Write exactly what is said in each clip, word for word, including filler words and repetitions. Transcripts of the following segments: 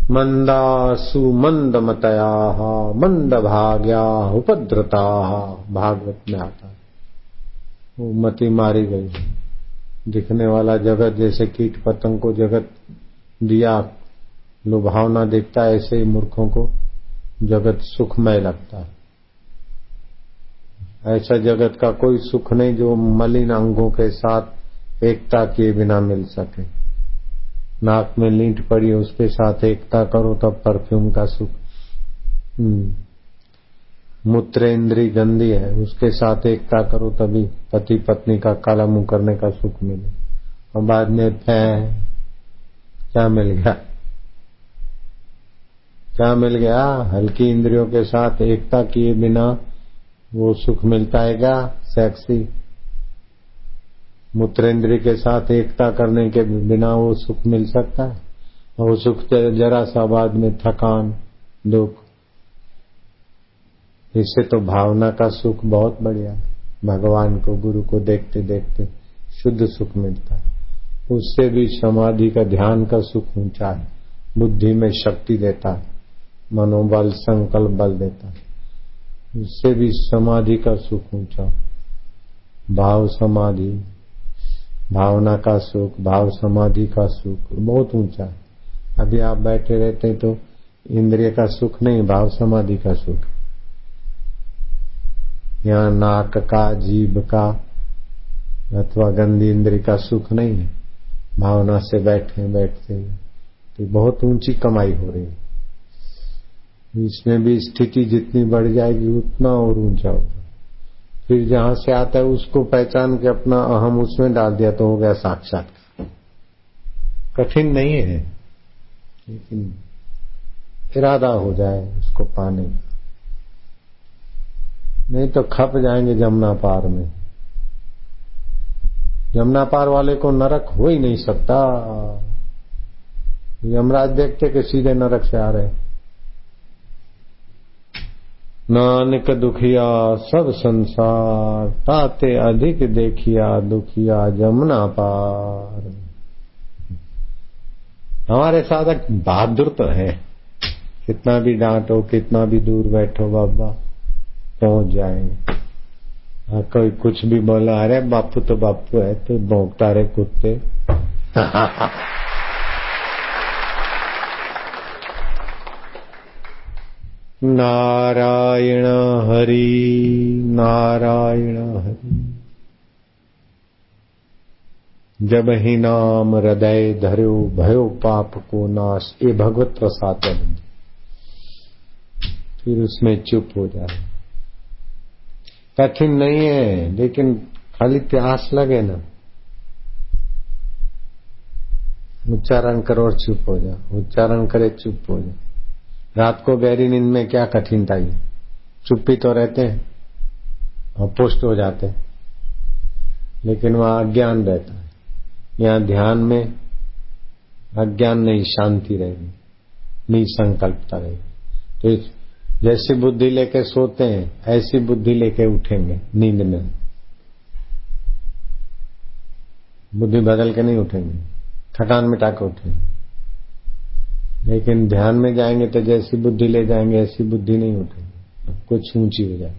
मंदासु मंदमतया मंद भाग्या उपद्रता, भागवत में आता है। वो मति मारी गई। दिखने वाला जगत जैसे कीट पतंग को जगत दिया लुभावना दिखता है, ऐसे ही मूर्खों को जगत सुखमय लगता है। ऐसा जगत का कोई सुख नहीं जो मलिन अंगों के साथ एकता किए बिना मिल सके। नाक में लींट पड़ी उसके साथ एकता करो तब परफ्यूम का सुख। मूत्र इंद्री गंदी है उसके साथ एकता करो तभी पति पत्नी का काला मुंह करने का सुख मिले। और बाद में फै क्या मिल गया, क्या मिल गया? हल्की इंद्रियों के साथ एकता किए बिना वो सुख मिलता है क्या? सेक्सी। मूत्रेंद्रिय के साथ एकता करने के बिना वो सुख मिल सकता है? और वो सुख जरा सा बाद में थकान दुख। इससे तो भावना का सुख बहुत बढ़िया, भगवान को गुरु को देखते देखते शुद्ध सुख मिलता है। उससे भी समाधि का ध्यान का सुख ऊंचा है, बुद्धि में शक्ति देता है, मनोबल संकल्प बल देता है। उससे भी समाधि का सुख ऊंचा, भाव समाधि, भावना का सुख, भाव समाधि का सुख बहुत ऊंचा है। अभी आप बैठे रहते तो इंद्रिय का सुख नहीं, भाव समाधि का सुख। यहाँ नाक का जीभ का अथवा गंदी इंद्रिय का सुख नहीं है। भावना से बैठे बैठते तो बहुत ऊंची कमाई हो रही है। इसमें भी स्थिति जितनी बढ़ जाएगी उतना और ऊंचा होगा। फिर जहां से आता है उसको पहचान के अपना अहम उसमें डाल दिया तो हो गया साक्षात्कार। कठिन नहीं है लेकिन इरादा हो जाए उसको पाने का, नहीं तो खप जाएंगे जमुना पार में। जमुना पार वाले को नरक हो ही नहीं सकता। यमराज देखते कि सीधे नरक से आ रहे। नानक दुखिया सब संसार, ताते अधिक देखिया दुखिया जमुना पार। हमारे साधक बहादुर तो है, कितना भी डांटो कितना भी दूर बैठो बाबा पहुंच जाएंगे। हाँ, कोई कुछ भी बोला, अरे बापू तो बापू है तो भौंकता रहे कुत्ते। नारायण हरि नारायण हरि, जब ही नाम हृदय धर्यो भयो पाप को नाश। ये भगवत प्रसाद है। फिर उसमें चुप हो जाए। कठिन नहीं है लेकिन खाली प्यास लगे ना, उच्चारण करो और चुप हो जाओ, उच्चारण करे चुप हो जाओ। रात को गहरी नींद में क्या कठिनता है, चुप्पी तो रहते हैं और पुष्ट हो जाते हैं, लेकिन वहां अज्ञान रहता है। यहाँ ध्यान में अज्ञान नहीं, शांति रहेगी, निसंकल्पता रहेगी। तो जैसी बुद्धि लेके सोते हैं ऐसी बुद्धि लेके उठेंगे नींद में। बुद्धि बदल के नहीं उठेंगे, थकान मिटा के उठेंगे। लेकिन ध्यान में जाएंगे तो जैसी बुद्धि ले जाएंगे ऐसी बुद्धि नहीं उठेगी, कुछ ऊंची हो जाएगी।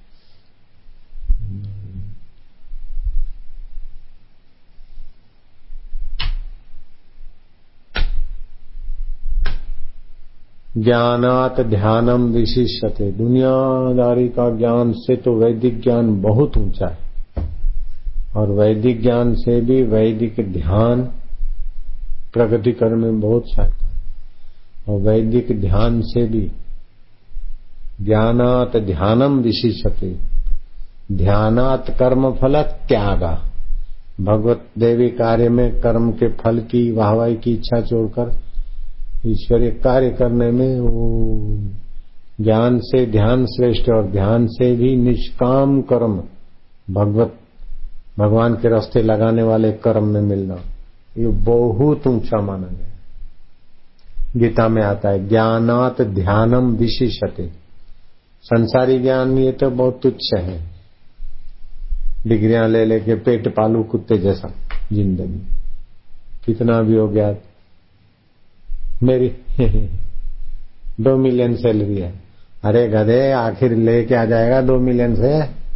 ज्ञानात ध्यानम विशिष्यते, दुनियादारी का ज्ञान से तो वैदिक ज्ञान बहुत ऊंचा है। और वैदिक ज्ञान से भी वैदिक ध्यान प्रगति करने में बहुत सहायता है। और वैदिक ध्यान से भी ज्ञानात ध्यानम विशिष्यते, ध्यानात कर्म फल त्यागा। भगवत देवी कार्य में कर्म के फल की वाहवाही की इच्छा छोड़कर ईश्वरीय कार्य करने में वो ज्ञान से ध्यान श्रेष्ठ। और ध्यान से भी निष्काम कर्म, भगवत भगवान के रास्ते लगाने वाले कर्म में मिलना, ये बहुत ऊंचा माना गया। गीता में आता है ज्ञानात ध्यानम विशिष्यते। संसारी ज्ञान ये तो बहुत तुच्छ है, डिग्रियां ले लेके पेट पालू कुत्ते जैसा जिंदगी, कितना भी हो गया मेरी दो मिलियन सैलरी है। अरे गधे, आखिर लेके आ जाएगा दो मिलियन से?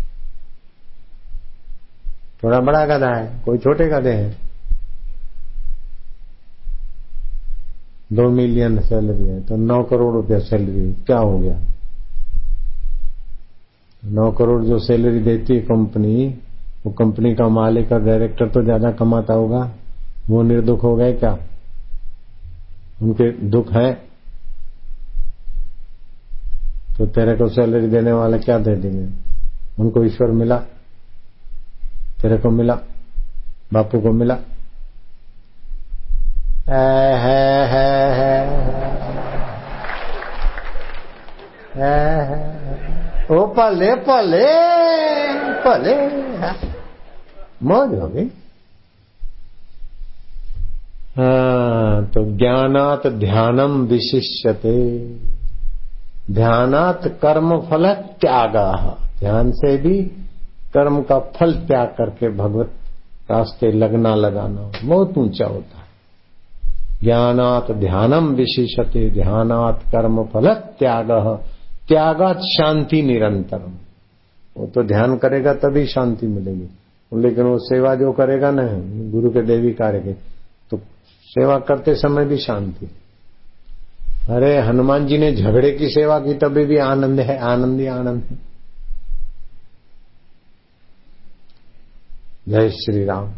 थोड़ा बड़ा गधा है, कोई छोटे गधे हैं। दो मिलियन सैलरी है तो नौ करोड़ रुपया सैलरी, क्या हो गया? नौ करोड़ जो सैलरी देती है कंपनी, वो कंपनी का मालिक और डायरेक्टर तो ज्यादा कमाता होगा, वो निर्दुख हो गए क्या? उनके दुख है तो तेरे को सैलरी देने वाले क्या दे देंगे? उनको ईश्वर मिला, तेरे को मिला, बापू को मिला। है है है है है ओ पले पले पले, मौज हो गई। हाँ, तो ज्ञानात ध्यानम विशिष्यते, ध्यानात कर्म फल त्यागा, ध्यान से भी कर्म का फल त्याग करके भगवत रास्ते लगना लगाना बहुत ऊंचा होता है। ज्ञानात ध्यानम विशिष्यते, ध्यानात कर्म फल त्याग, त्यागात शांति निरंतरम। वो तो ध्यान करेगा तभी शांति मिलेगी, लेकिन वो सेवा जो करेगा ना गुरु के देवी कार्य के, तो सेवा करते समय भी शांति। अरे हनुमान जी ने झगड़े की सेवा की तभी भी आनंद है, आनंद ही आनंद है। जय श्री राम।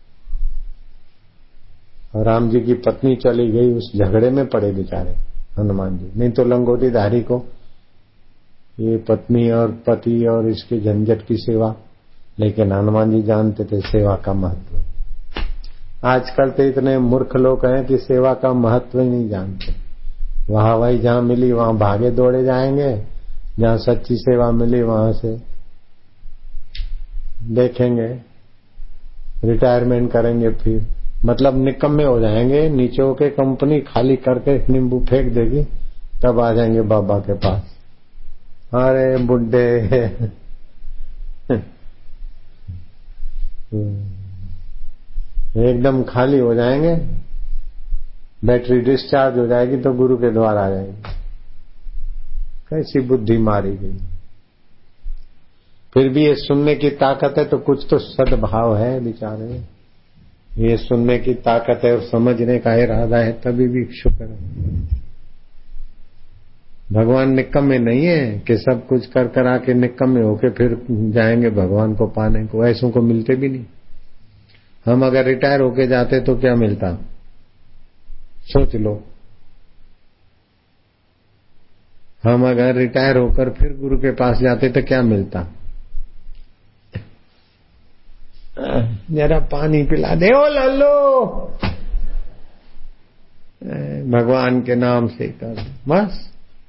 और राम जी की पत्नी चली गई, उस झगड़े में पड़े बेचारे हनुमान जी। नहीं तो लंगोटी धारी को ये पत्नी और पति और इसके झंझट की सेवा, लेकिन हनुमान जी जानते थे सेवा का महत्व। आजकल तो इतने मूर्ख लोग हैं कि सेवा का महत्व ही नहीं जानते। वहां वही जहां मिली वहां भागे दौड़े जाएंगे, जहां सच्ची सेवा मिली वहां से देखेंगे, रिटायरमेंट करेंगे, फिर मतलब निकम्मे हो जाएंगे। नीचे होके कंपनी खाली करके नींबू फेंक देगी, तब आ जाएंगे बाबा के पास। अरे बुड्ढे एकदम खाली हो जाएंगे, बैटरी डिस्चार्ज हो जाएगी तो गुरु के द्वार आ जाएंगे। कैसी बुद्धि मारी गई। फिर भी ये सुनने की ताकत है तो कुछ तो सद्भाव है बेचारे, ये सुनने की ताकत है और समझने का इरादा है, तभी भी शुक्र है। भगवान निकम्मे नहीं है कि सब कुछ कर कर आके निकम्मे होके फिर जाएंगे भगवान को पाने को, ऐसों को मिलते भी नहीं। हम अगर रिटायर होके जाते तो क्या मिलता, सोच लो। हम अगर रिटायर होकर फिर गुरु के पास जाते तो क्या मिलता? जरा पानी पिला दे ओ लल्लो, भगवान के नाम से कर बस।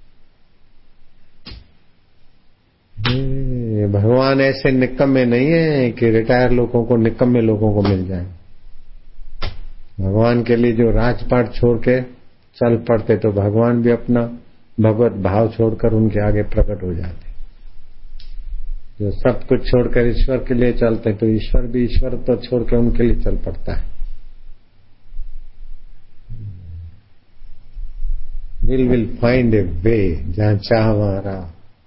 भगवान ऐसे निकम्मे नहीं है कि रिटायर लोगों को निकम्मे लोगों को मिल जाए। भगवान के लिए जो राजपाट छोड़ के चल पड़ते तो भगवान भी अपना भगवत भाव छोड़कर उनके आगे प्रकट हो जाते। जो सब कुछ छोड़कर ईश्वर के लिए चलते तो ईश्वर भी ईश्वर तो छोड़ के उनके लिए चल पड़ता है। Will will find a way, जहां चाह वहां राह।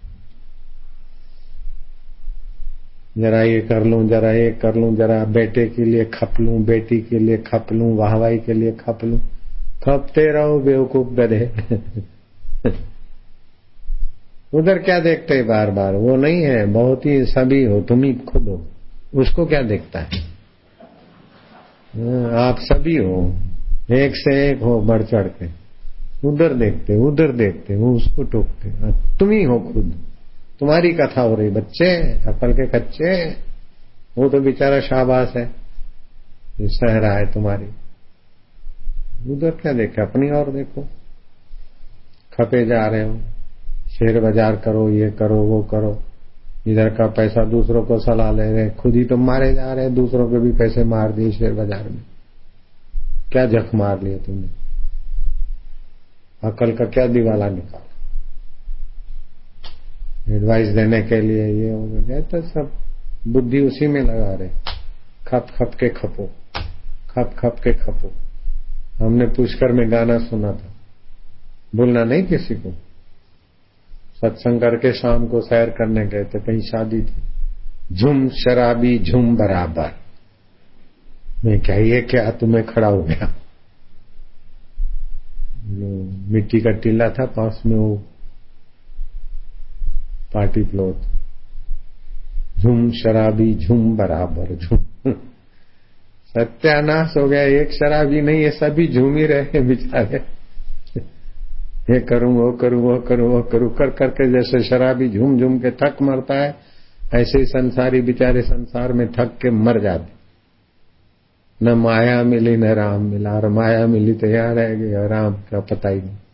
जरा ये कर लूं, जरा ये कर लूं, जरा बेटे के लिए खप लूं, बेटी के लिए खप लूं, वाहवाही के लिए खप लूं, खपते रहो बेवकूफ गधे। उधर क्या देखते हैं बार बार? वो नहीं है, बहुत ही सभी हो, तुम ही खुद हो, उसको क्या देखता है? आप सभी हो, एक से एक हो बढ़ चढ़ के, उधर देखते उधर देखते वो उसको टोकते, तुम ही हो खुद। तुम्हारी कथा हो रही बच्चे, अकल के कच्चे। वो तो बेचारा शाबाश है ये सह रहा है तुम्हारी। उधर क्या देखे, अपनी और देखो। खपे जा रहे हो, शेयर बाजार करो, ये करो वो करो, इधर का पैसा दूसरों को सलाह ले रहे, खुद ही तो मारे जा रहे, दूसरों के भी पैसे मार दिए शेयर बाजार में। क्या जख मार लिया तुमने? अकल का क्या दिवाला निकाला? एडवाइस देने के लिए ये हो गया तो सब बुद्धि उसी में लगा रहे। खप खप के खपो, खप खप के खपो। हमने पुष्कर में गाना सुना था, बोलना नहीं किसी को। सत्संग करके शाम को सैर करने गए थे, कहीं शादी थी, झुम शराबी झुम बराबर। मैं क्या ये क्या तुम्हें खड़ा हो गया। मिट्टी का टीला था पास में, वो पार्टी प्लॉट, झुम शराबी झुम बराबर झुम। सत्यानाश हो गया, एक शराबी नहीं है, सभी झूम ही रहे बेचारे। ये करूं वो करूं वो करूं वो करूं कर करके जैसे शराबी झूम झूम के थक मरता है, ऐसे ही संसारी बेचारे संसार में थक के मर जाते। न माया मिली न राम मिला, और माया मिली तो यहाँ रह गया, राम का पता ही नहीं।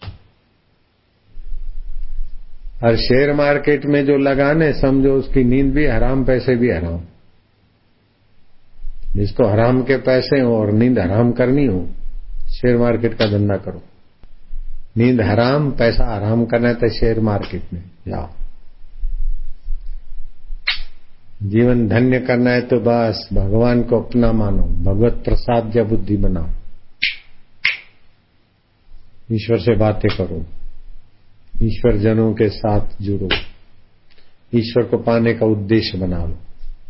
और शेयर मार्केट में जो लगाने, समझो उसकी नींद भी हराम, पैसे भी हराम। जिसको हराम के पैसे हो और नींद हराम करनी हो, शेयर मार्केट का धंधा करो। नींद हराम, पैसा हराम करना है तो शेयर मार्केट में जाओ। जीवन धन्य करना है तो बस भगवान को अपना मानो, भगवत प्रसाद या बुद्धि बनाओ, ईश्वर से बातें करो, ईश्वर जनों के साथ जुड़ो, ईश्वर को पाने का उद्देश्य बना लो।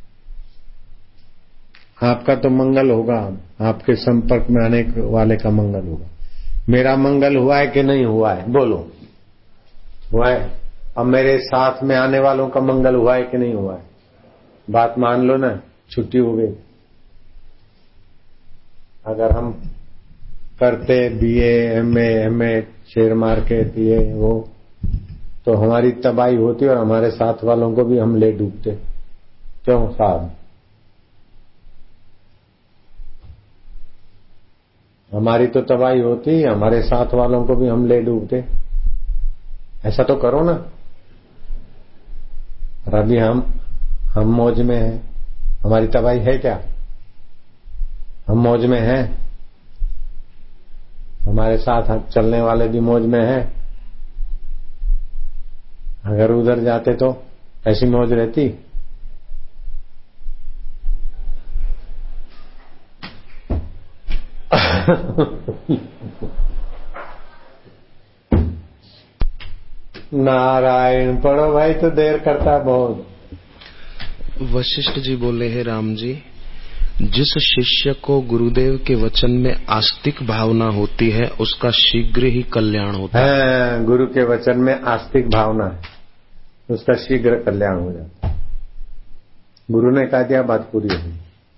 आपका तो मंगल होगा, आपके संपर्क में आने वाले का मंगल होगा। मेरा मंगल हुआ है कि नहीं हुआ है, बोलो। हुआ है। अब मेरे साथ में आने वालों का मंगल हुआ है कि नहीं हुआ है, बात मान लो ना, छुट्टी हो गई। अगर हम करते BA MA MA share market ये वो, तो हमारी तबाही होती और हमारे साथ वालों को भी हम ले डूबते। क्यों साहब? हमारी तो तबाही होती, हमारे साथ वालों को भी हम ले डूबते। ऐसा तो करो ना। और अभी हम हम मौज में हैं, हमारी तबाही है क्या? हम मौज में हैं, हमारे साथ चलने वाले भी मौज में हैं। अगर उधर जाते तो ऐसी मौज रहती? नारायण पढ़ो भाई, तो देर करता बहुत। वशिष्ठ जी बोले हैं, राम जी, जिस शिष्य को गुरुदेव के वचन में आस्तिक भावना होती है उसका शीघ्र ही कल्याण होता है। है, गुरु के वचन में आस्तिक भावना है, उसका शीघ्र कल्याण हो जाता है। गुरु ने कहा दिया, बात पूरी होगी।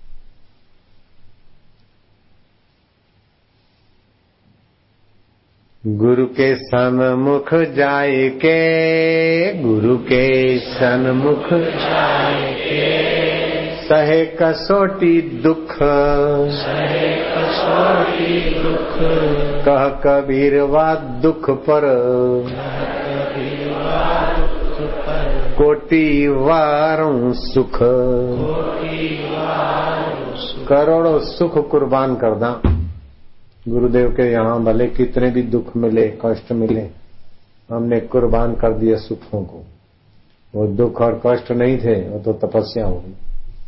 गुरु के सन्मुख जाए के, गुरु के सन्मुख जाए के, सहे कसोटी दुख, सहे कसोटी दुख, कह कबीर वा दुख पर, कोटि वारों सुख, करोड़ों सुख कुर्बान कर दा। गुरुदेव के यहाँ भले कितने भी दुख मिले, कष्ट मिले, हमने कुर्बान कर दिए सुखों को। वो दुख और कष्ट नहीं थे, वो तो तपस्या हो गई।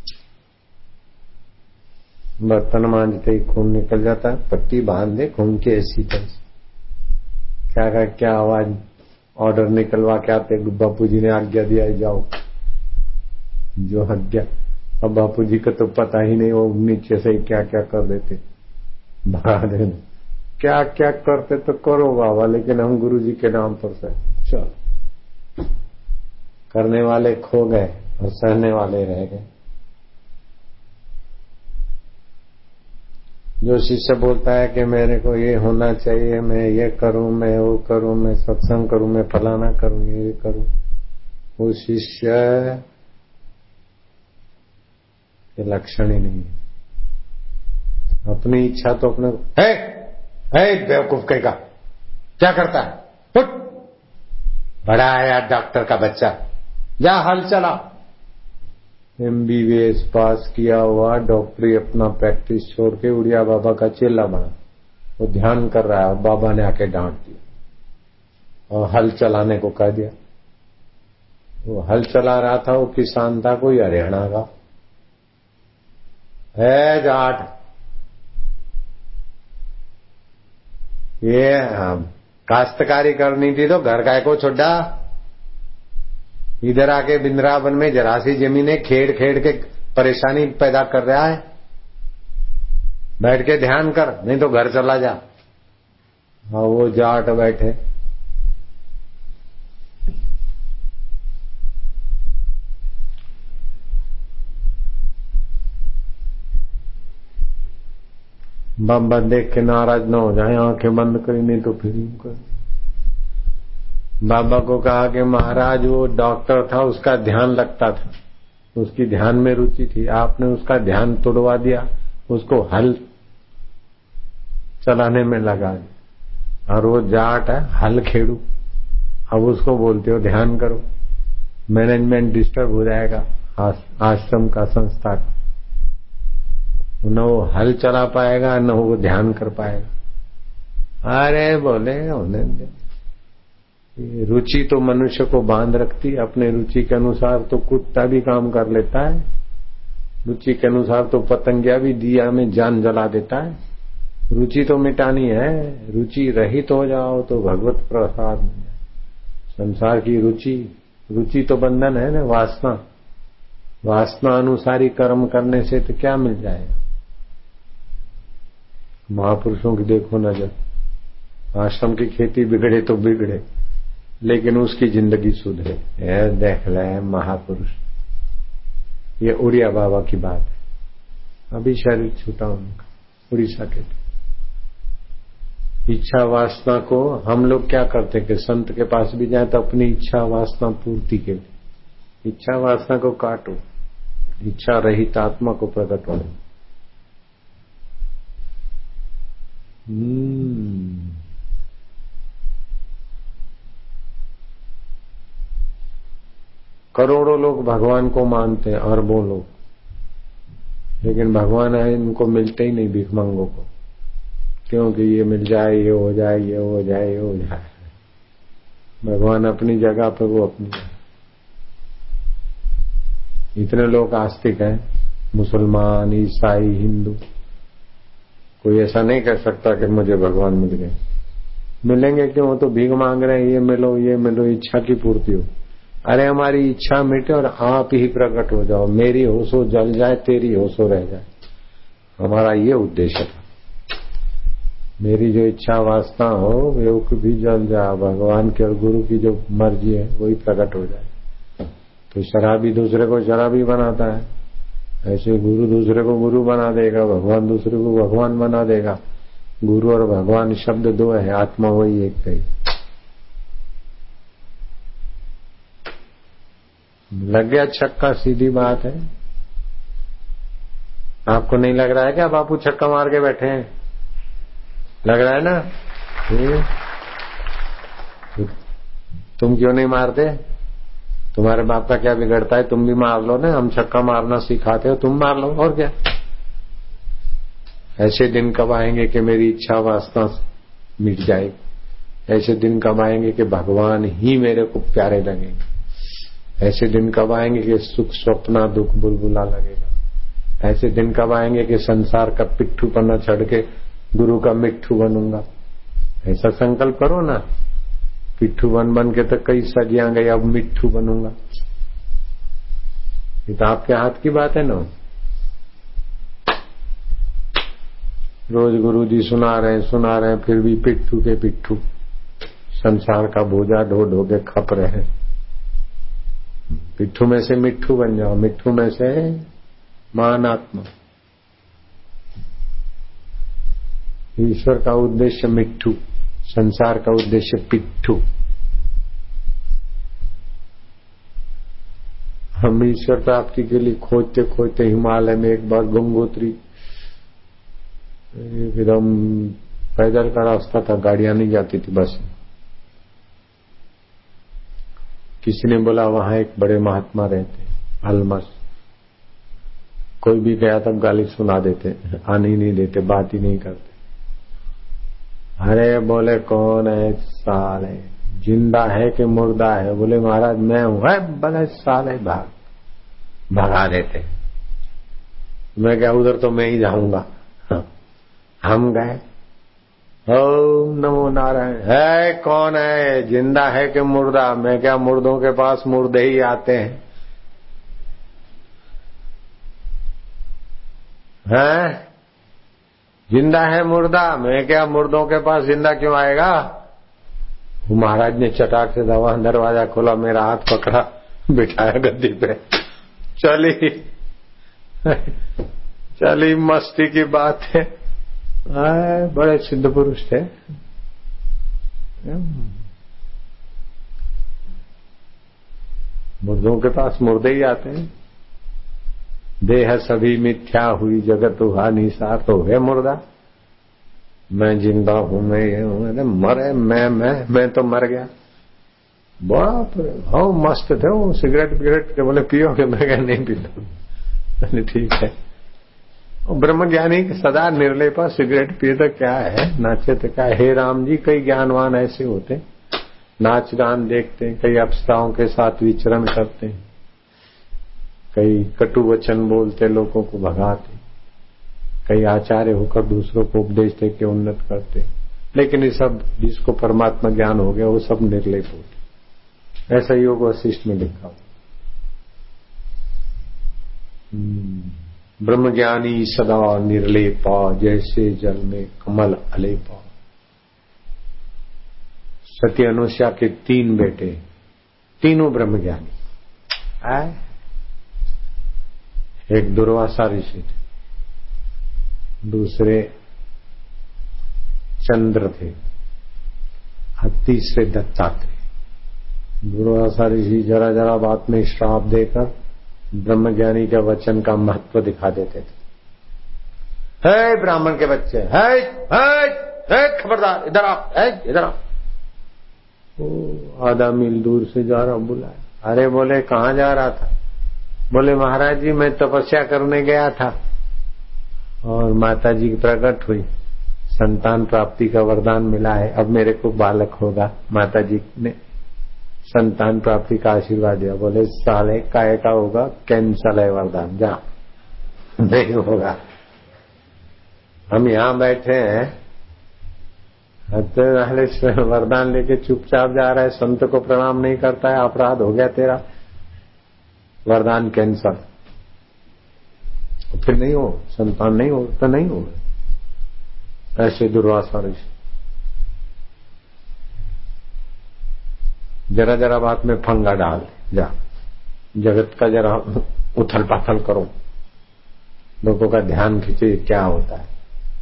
बर्तन मांजते ही खून निकल जाता है, पट्टी बांध दे खून की ऐसी तैसी। क्या क्या क्या आवाज, ऑर्डर निकलवा के आते, बापू जी ने आज्ञा दिया जाओ, जो आज्ञा। अब बापू जी का तो पता ही नहीं, वो नीचे से क्या क्या कर देते, भगा देना। क्या क्या करते तो करो बाबा, लेकिन हम गुरु जी के नाम पर से चलो। करने वाले खो गए और सहने वाले रह गए। जो शिष्य बोलता है कि मेरे को ये होना चाहिए, मैं ये करूं, मैं वो करूं, मैं सत्संग करूं, मैं फलाना करूं, ये करूं, वो शिष्य के लक्षण ही नहीं है। अपनी इच्छा तो अपने है, है बेवकूफ कहेगा, क्या करता है, उठ, बड़ा आया डॉक्टर का बच्चा, जा हल चला। एमबीबीएस पास किया हुआ डॉक्टरी अपना प्रैक्टिस छोड़ के उड़िया बाबा का चेला बना, वो ध्यान कर रहा है, बाबा ने आके डांट दिया और हल चलाने को कह दिया। वो हल चला रहा था, वो किसान था कोई हरियाणा का, है जाट, ये काश्तकारी करनी थी तो घर काय को छोड़ा, इधर आके वृंदावन में जरा सी जमीनें खेड़ खेड़ के परेशानी पैदा कर रहा है। बैठ के ध्यान कर, नहीं तो घर चला जा। हाँ, वो जाट बैठे बाबा देख के नाराज न हो जाए, आंखें बंद करी, नहीं तो फिर यूं कर। बाबा को कहा कि महाराज वो डॉक्टर था, उसका ध्यान लगता था, उसकी ध्यान में रुचि थी, आपने उसका ध्यान तोड़वा दिया, उसको हल चलाने में लगा। और वो जाट है, हल खेड़ू, अब उसको बोलते हो ध्यान करो, मैनेजमेंट डिस्टर्ब हो जाएगा आश्रम का, संस्था का, न वो हल चला पाएगा न वो ध्यान कर पाएगा। अरे बोले होने दे, रुचि तो मनुष्य को बांध रखती है, अपने रुचि के अनुसार तो कुत्ता भी काम कर लेता है, रुचि के अनुसार तो पतंगिया भी दिया में जान जला देता है। रुचि तो मिटानी है, रुचि रहित हो जाओ तो भगवत प्रसाद मिल जाए। संसार की रुचि, रुचि तो बंधन है ना, वासना, वासना अनुसारी कर्म करने से तो क्या मिल जाएगा। महापुरुषों की देखो नजर, आश्रम की खेती बिगड़े तो बिगड़े, लेकिन उसकी जिंदगी सुधरे। देख ले महापुरुष, ये उड़िया बाबा की बात है, अभी शरीर छूटा उनका, उड़ीसा के। इच्छा वासना को हम लोग क्या करते कि संत के पास भी जाए तो अपनी इच्छा वासना पूर्ति के लिए, इच्छा वासना को काटो, इच्छा रहित आत्मा को प्रकट हो। हम्म करोड़ों लोग भगवान को मानते हैं, अरबों लोग, लेकिन भगवान है इनको मिलते ही नहीं, भिखमंगों को, क्योंकि ये मिल जाए, ये हो जाए, ये हो जाए, ये हो जाए। भगवान अपनी जगह पे, वो अपनी जगह। इतने लोग आस्तिक हैं, मुसलमान, ईसाई, हिंदू, कोई ऐसा नहीं कह सकता कि मुझे भगवान मिल गए। मिलेंगे क्यों, तो भीख मांग रहे हैं, ये मिलो, ये मिलो, इच्छा की पूर्ति हो। अरे हमारी इच्छा मिटे और आप ही प्रकट हो जाओ, मेरी होशो जल जाए, तेरी होशो रह जाए, हमारा ये उद्देश्य था। मेरी जो इच्छा वासना हो वो भी जल जाए, भगवान के और गुरु की जो मर्जी है वही प्रकट हो जाए। तो शराबी दूसरे को शराबी बनाता है, ऐसे गुरु दूसरे को गुरु बना देगा, भगवान दूसरे को भगवान बना देगा। गुरु और भगवान शब्द दो है, आत्मा वही एक कही। लग गया छक्का, सीधी बात है। आपको नहीं लग रहा है क्या बापू छक्का मार के बैठे हैं? लग रहा है ना? तुम क्यों नहीं मारते? तुम्हारे बाप का क्या बिगड़ता है, तुम भी मार लो ना, हम छक्का मारना सिखाते हो, तुम मार लो, और क्या। ऐसे दिन कब आएंगे कि मेरी इच्छा वासना मिट जाएगी, ऐसे दिन कब आएंगे कि भगवान ही मेरे को प्यारे लगेंगे, ऐसे दिन कब आएंगे कि सुख स्वप्ना दुख बुलबुला लगेगा, ऐसे दिन कब आएंगे कि संसार का पिट्ठू पन्ना छड़ के गुरु का मिट्ठू बनूंगा। ऐसा संकल्प करो ना, पिट्ठू बन बन के तो कई सदियां गई, अब मिट्ठू बनूंगा। ये तो आपके हाथ की बात है ना। रोज गुरु जी सुना रहे सुना रहे फिर भी पिट्ठू के पिट्ठू, संसार का बोझा ढो ढो के खप रहे। पिट्ठू में से मिट्ठू बन जाओ, मिट्ठू में से महान आत्मा। ईश्वर का उद्देश्य मिट्ठू, संसार का उद्देश्य पिट्ठू। हम ईश्वर प्राप्ति के लिए खोजते खोजते हिमालय में एक बार गंगोत्री, एकदम पैदल का रास्ता था, गाड़ियां नहीं जाती थी, बस। किसी ने बोला वहां एक बड़े महात्मा रहते, अलमस। कोई भी गया तब गाली सुना देते, आने ही नहीं देते, बात ही नहीं करते। अरे बोले कौन है साले, जिंदा है कि मुर्दा है? बोले महाराज मैं हूं। है बोले साले, भाग भगा देते। मैं क्या, उधर तो मैं ही जाऊंगा। हाँ, हम गए, ओम नमो नारायण। है कौन है, जिंदा है कि मुर्दा? मैं क्या, मुर्दों के पास मुर्दे ही आते हैं। हैं, जिंदा है मुर्दा? मैं क्या, मुर्दों के पास जिंदा क्यों आएगा? वो महाराज ने चटाक से दवा दरवाजा खोला, मेरा हाथ पकड़ा, बिठाया गद्दी पे, चली चली मस्ती की बात है। आए, बड़े सिद्ध पुरुष थे। मुर्दों के पास मुर्दे ही आते हैं। देह सभी मिथ्या हुई, जगत हुआ निसार, तो है मुर्दा। मैं जिंदा हूं, मैं ये हूं, मरे मैं मैं मैं तो मर गया। बाप रे, हाँ मस्त थे वो, सिगरेट बिगरेट के बोले पियोगे? मैं क्या नहीं पीता। ठीक है। ब्रह्म ज्ञानी सदा निर्लेपा, सिगरेट पिए तो क्या है, नाचे तो क्या है। हे राम जी, कई ज्ञानवान ऐसे होते, नाच गान देखते, कई अप्सराओं के साथ विचरण करते, कई कटु वचन बोलते, लोगों को भगाते, कई आचार्य होकर दूसरों को उपदेश दे के उन्नत करते। लेकिन ये सब, जिसको परमात्मा ज्ञान हो गया, वो सब निर्लेप होते। ऐसा योग वशिष्ठ में लिखा हो। ब्रह्म ज्ञानी सदा निर्लेपा, जैसे जल में कमल अलेपा। सती अनुष्या के तीन बेटे, तीनों ब्रह्म ज्ञानी। आए, एक दुर्वासा ऋषि थे, दूसरे चंद्र थे, और तीसरे दत्तात्रेय। दुर्वासा ऋषि जरा जरा बात में श्राप देकर ब्रह्मज्ञानी के वचन का महत्व दिखा देते थे। हे ब्राह्मण के बच्चे, है है खबरदार, इधर आप, है इधर आप। ओ आधा मील दूर से जा रहा, बुलाया। अरे बोले कहाँ जा रहा था? बोले महाराज जी मैं तपस्या करने गया था और माता जी की प्रकट हुई, संतान प्राप्ति का वरदान मिला है, अब मेरे को बालक होगा। माता जी ने संतान प्राप्ति का आशीर्वाद दिया। बोले साले काय का होगा, कैंसल है वरदान, जा, नहीं होगा। हम यहां बैठे हैं, तो वरदान लेके चुपचाप जा रहा है, संत को प्रणाम नहीं करता है, अपराध हो गया तेरा, वरदान कैंसल। फिर नहीं हो, संतान नहीं हो तो नहीं हो। ऐसे दुर्वासा ऋषि जरा जरा बात में फंगा डाल, जा जगत का जरा उथल पाथल करो, लोगों का ध्यान खींचे, क्या होता है।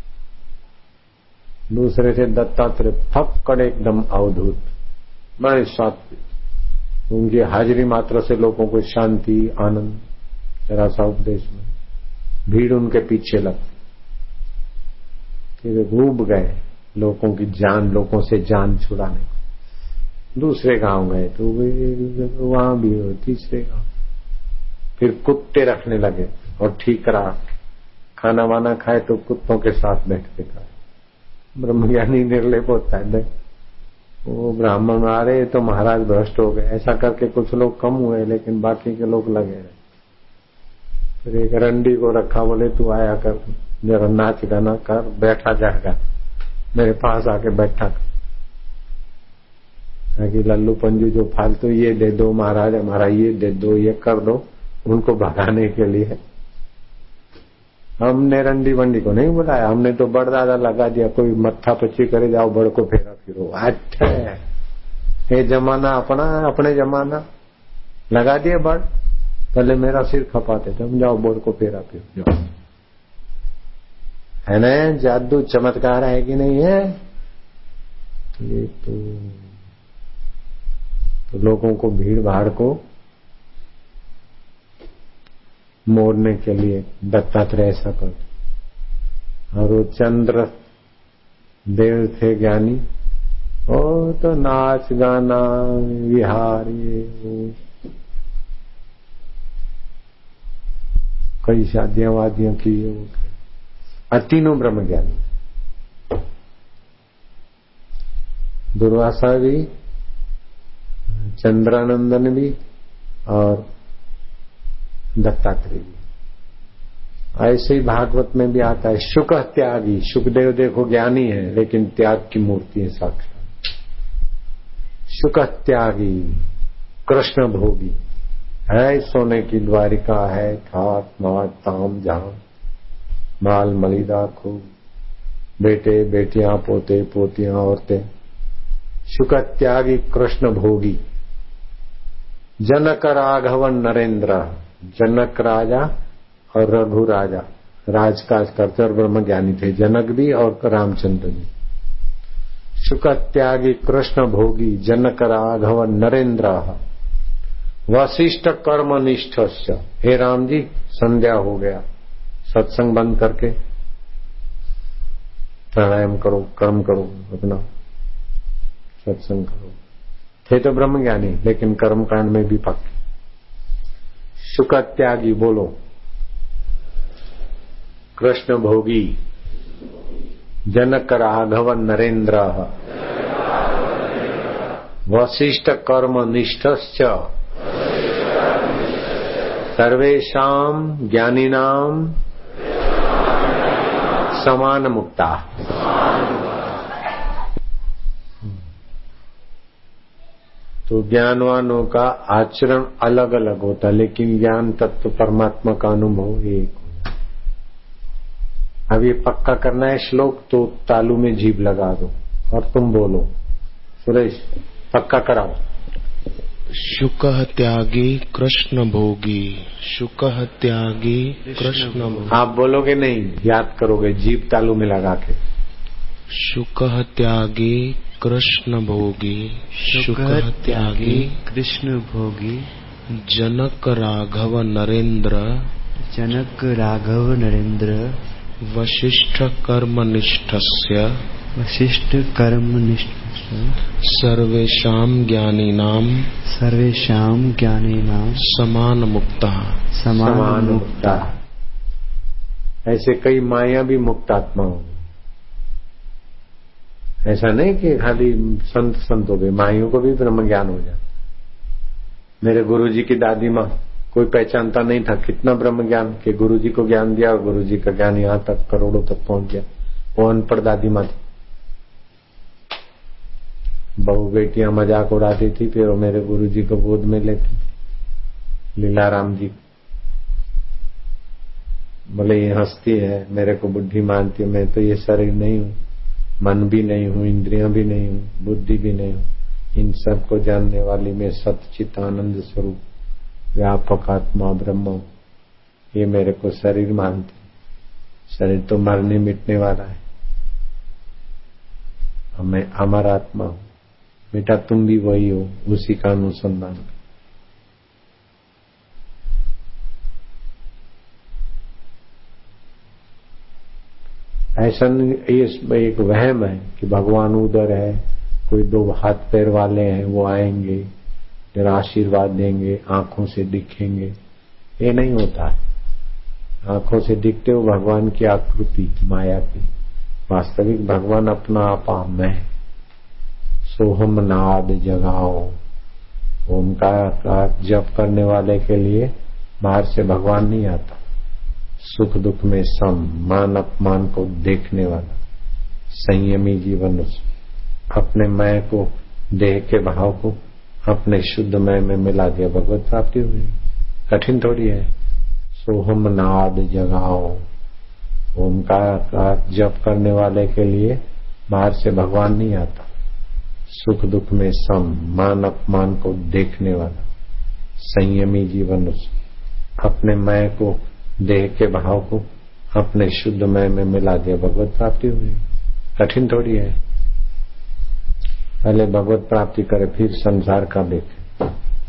दूसरे थे दत्तात्रेय, फक्कड़ एकदम अवधूत, बड़े सात्विक। उनकी हाजिरी मात्र से लोगों को शांति आनंद, जरा सा उपदेश में भीड़ उनके पीछे लगती। फिर डूब गए लोगों की जान, लोगों से जान छुड़ाने। दूसरे गांव गए तो वहां भी हो, तीसरे गांव। फिर कुत्ते रखने लगे और ठीक रहा, खाना वाना खाए तो कुत्तों के साथ बैठ के खाए। ब्रह्मज्ञानी निर्लेप होता है। वो ब्राह्मण आ रहे तो महाराज भ्रष्ट हो गए, ऐसा करके कुछ लोग कम हुए, लेकिन बाकी के लोग लगे रहे। फिर एक रंडी को रखा, बोले तू आया कर, जरा नाच गाना कर, बैठा जाएगा, मेरे पास आके बैठा कर। कि लल्लू पंजू जो फालतू ये दे दो महाराज, हमारा ये दे दो, ये कर दो, उनको भगाने के लिए। हमने रंडी वंडी को नहीं बुलाया, हमने तो बड़दादा लगा दिया, कोई मत्था पच्ची करे, जाओ बड़ को फेरा फिरो। अच्छा ये जमाना अपना, अपने जमाना लगा दिए बड़, पहले मेरा सिर खपाते थे, हम जाओ बड़ को फेरा फिरो, जाओ। है ना जादू चमत्कार है कि नहीं है? ये तो, तो लोगों को भीड़ भाड़ को मोड़ने के लिए दत्तात्रेय ऐसा करते। और वो चंद्र देव थे ज्ञानी, ओ तो नाच गाना विहार, ये वो कई शादियां वादियां की, वो तीनों ब्रह्म ज्ञानी। दुर्वासा भी, चंद्रानंदन भी और दत्तात्रेय भी। ऐसे ही भागवत में भी आता है शुक त्यागी। शुकदेव देखो ज्ञानी है लेकिन त्याग की मूर्ति है साक्षात। शुक त्यागी कृष्ण भोगी है, सोने की द्वारिका है, ठाट माट ताम झाम माल मलिदा खूब, बेटे बेटियां पोते पोतियां औरतें। शुक त्यागी कृष्ण भोगी। जनक राघवन नरेंद्र, जनक राजा और रघु राजा राजकाज करते और ब्रह्म ज्ञानी थे, जनक भी और रामचंद्र जी। शुक त्यागी कृष्ण भोगी जनक राघव नरेंद्र वशिष्ठ कर्म निष्ठ। हे राम जी संध्या हो गया, सत्संग बंद करके प्राणायाम करो, कर्म करो, अपना सत्संग करो। थे तो ब्रह्म ज्ञानी लेकिन कर्म कांड में भी पक्के। शुक त्यागी बोलो कृष्ण भोगी जनक राघव नरेंद्र वशिष्ठ कर्म निष्ठश्च सर्वेषां ज्ञानिनां समान मुक्ता। तो ज्ञानवानों का आचरण अलग अलग होता है लेकिन ज्ञान तत्व परमात्मा का अनुभव एक। अब ये पक्का करना है श्लोक तो तालू में जीभ लगा दो और तुम बोलो। सुरेश पक्का कराओ। शुक त्यागी कृष्ण भोगी, शुक त्यागी कृष्ण भोगी। आप बोलोगे नहीं, याद करोगे जीभ तालू में लगा के। शुक त्यागी कृष्ण भोगी, शुक त्यागी कृष्ण भोगी जनक राघव नरेंद्र, जनक राघव नरेंद्र वशिष्ठ कर्मनिष्ठस्य, वशिष्ठ कर्मनिष्ठस्य सर्वेषां ज्ञानिनां, सर्वेषां ज्ञानिनां समान मुक्ता, समान मुक्ता। ऐसे कई माया भी मुक्त आत्मा हो। ऐसा नहीं कि खाली संत संत हो गए, माइयों को भी ब्रह्म ज्ञान हो जाता। मेरे गुरुजी की दादी माँ कोई पहचानता नहीं था, कितना ब्रह्म ज्ञान के गुरुजी को ज्ञान दिया और गुरुजी का ज्ञान यहाँ तक करोड़ों तक पहुंच गया। वो अनपढ़ दादी माँ थी, बहु बेटियां मजाक उड़ाती थी, फिर वो मेरे गुरुजी को गोद में लेती थी। लीलाराम जी बोले ये हंसती है, मेरे को बुद्धि मानती है, मैं तो ये शरीर नहीं हूँ, मन भी नहीं हूँ, इंद्रियां भी नहीं हूँ, बुद्धि भी नहीं हूँ, इन सब को जानने वाली मैं सच्चित आनंद स्वरूप व्यापक आत्मा ब्रह्म हूँ। ये मेरे को शरीर मानती, शरीर तो मरने मिटने वाला है, मैं अमर आत्मा हूँ। बेटा तुम भी वही हो, उसी का अनुसंधान। ऐसा ये एक वहम है कि भगवान उधर है, कोई दो हाथ पैर वाले हैं वो आएंगे जरा आशीर्वाद देंगे, आंखों से दिखेंगे। ये नहीं होता है। आंखों से दिखते हो भगवान की आकृति माया की, वास्तविक भगवान अपना आपा मैं। सोहम नाद जगाओ, ओमकार का जप करने वाले के लिए बाहर से भगवान नहीं आता। सुख दुख में सम, मान अपमान को देखने वाला संयमी जीवन, अपने मैं को, देह के भाव को अपने शुद्ध मैं में मिला दिया, भगवत प्राप्ति हुई। कठिन थोड़ी है। सोहम नाद जगाओ, ओमकार का जप करने वाले के लिए बाहर से भगवान नहीं आता। सुख दुख में सम, मान अपमान को देखने वाला संयमी जीवन, अपने मैं को, देह के भाव को अपने शुद्ध मैं में मिला दिया, भगवत प्राप्ति हुई। कठिन थोड़ी है। पहले भगवत प्राप्ति करे फिर संसार का देखे।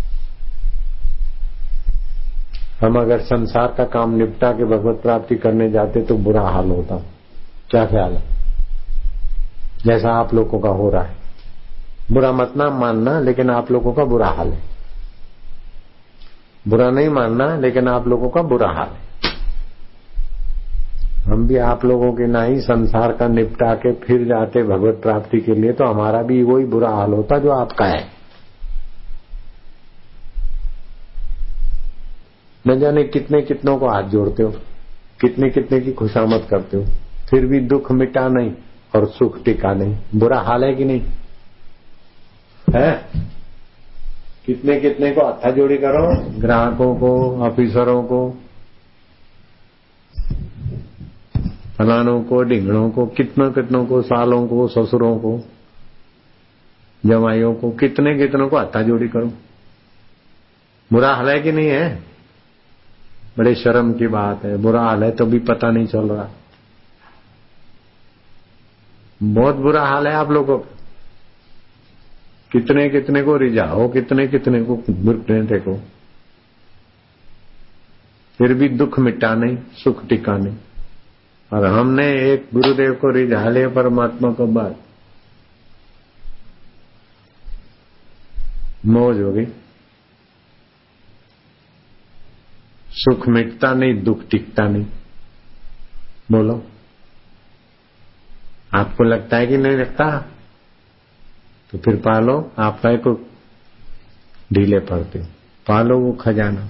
हम अगर संसार का काम निपटा के भगवत प्राप्ति करने जाते तो बुरा हाल होता। क्या ख्याल है? जैसा आप लोगों का हो रहा है, बुरा मत ना मानना, लेकिन आप लोगों का बुरा हाल है। बुरा नहीं मानना, लेकिन आप लोगों का बुरा हाल है। हम भी आप लोगों के ना ही संसार का निपटा के फिर जाते भगवत प्राप्ति के लिए, तो हमारा भी वही बुरा हाल होता जो आपका है। न जाने कितने कितनों को हाथ जोड़ते हो, कितने कितने की खुशामद करते हो, फिर भी दुख मिटा नहीं और सुख टिका नहीं। बुरा हाल है कि नहीं है? कितने कितने को हत्था जोड़ी करो, ग्राहकों को, ऑफिसरों को, फलानों को, ढिंगड़ों को, कितनों कितनों को, सालों को, ससुरों को, जमाइयों को, कितने कितनों को हत्था जोड़ी करो। बुरा हाल है कि नहीं है? बड़े शर्म की बात है। बुरा हाल है तो भी पता नहीं चल रहा। बहुत बुरा हाल है आप लोगों का। कितने कितने को रिझाओ, कितने कितने को देखो, फिर भी दुख मिटा नहीं, सुख टिका नहीं। और हमने एक गुरुदेव को रिझा लिया, परमात्मा को, बाद मौज हो गई। सुख मिटता नहीं, दुख टिकता नहीं। बोलो, आपको लगता है कि नहीं लगता? तो फिर पालो। आप काय को ढीले पड़ते हो? पालो वो खजाना।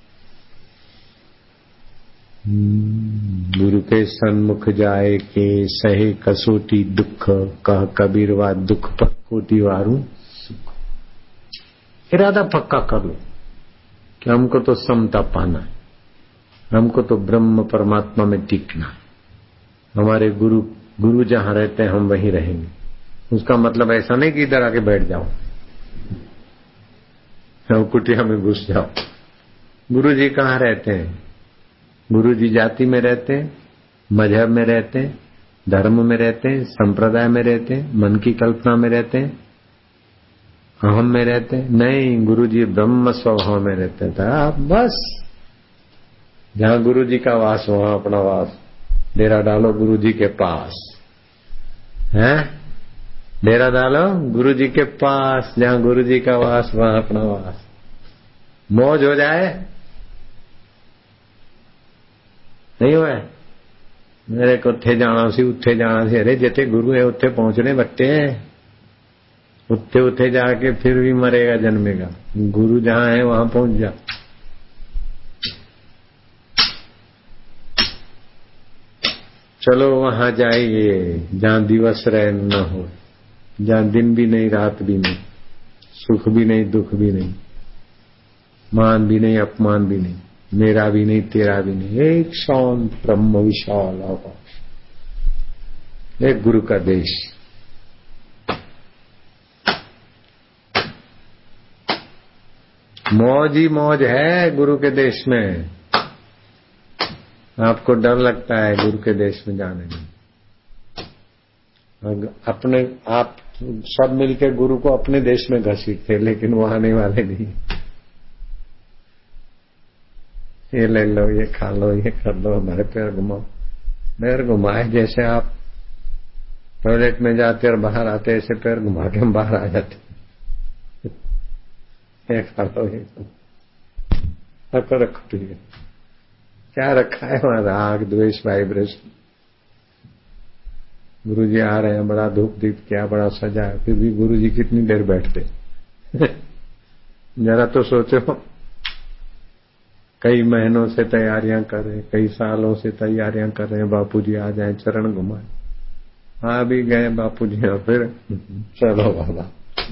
गुरु के सन्मुख जाए के सहे कसोटी दुख, कह कबीर वा दुख पर कोटि वारू सुख। इरादा पक्का कर लो कि हमको तो समता पाना है, हमको तो ब्रह्म परमात्मा में टिकना है। हमारे गुरु गुरु जहां रहते हैं हम वहीं रहेंगे। उसका मतलब ऐसा नहीं कि इधर आके बैठ जाओ, कुटिया में घुस जाओ। गुरु जी कहाँ रहते हैं? गुरु जी जाति में रहते हैं, मजहब में रहते हैं, धर्म में रहते हैं, संप्रदाय में रहते हैं, मन की कल्पना में रहते हैं, अहम में रहते हैं? नहीं, गुरु जी ब्रह्म स्वभाव में रहते थे। बस जहां गुरु जी का वास वहां अपना वास। डेरा डालो गुरु जी के पास, है? डेरा डालो गुरु जी के पास, जहां गुरु जी का वास वहां अपना वास। मौज हो जाए। नहीं हुआ? मेरे को उत्थे जाना सी, उत्थे जाना सी। अरे जिथे गुरु है उत्थे पहुंचने बट्टे हैं। उत्थे उत्थे जाके फिर भी मरेगा जन्मेगा। गुरु जहां है वहां पहुंच जा। चलो वहां जाइए जहां दिवस रह न हो, जहां दिन भी नहीं रात भी नहीं, सुख भी नहीं दुख भी नहीं, मान भी नहीं अपमान भी नहीं, मेरा भी नहीं तेरा भी नहीं, एक शांत ब्रह्म विशाल आकाश, एक गुरु का देश। मौज ही मौज है गुरु के देश में। आपको डर लगता है गुरु के देश में जाने में। अपने आप सब मिलके गुरु को अपने देश में घसीटते, लेकिन वो आने वाले नहीं। ये ले लो, ये खा लो, ये कर लो, हमारे पैर घुमाओ। पैर घुमाए जैसे आप टॉयलेट में जाते और बाहर आते, ऐसे पैर घुमा के हम बाहर आ जाते। ये खा लो, ये रखो रखो, ठीक है। क्या रखा है वहां? राग द्वेष वाइब्रेशन। गुरु जी आ रहे हैं, बड़ा धूप दीप क्या बड़ा सजा है, फिर भी गुरु जी कितनी देर बैठते? जरा तो सोचो। कई महीनों से तैयारियां कर रहे, कई सालों से तैयारियां कर रहे हैं, बापू जी आ जाए, चरण घुमाए। आ भी गए बापू जी, फिर चलो बाबा।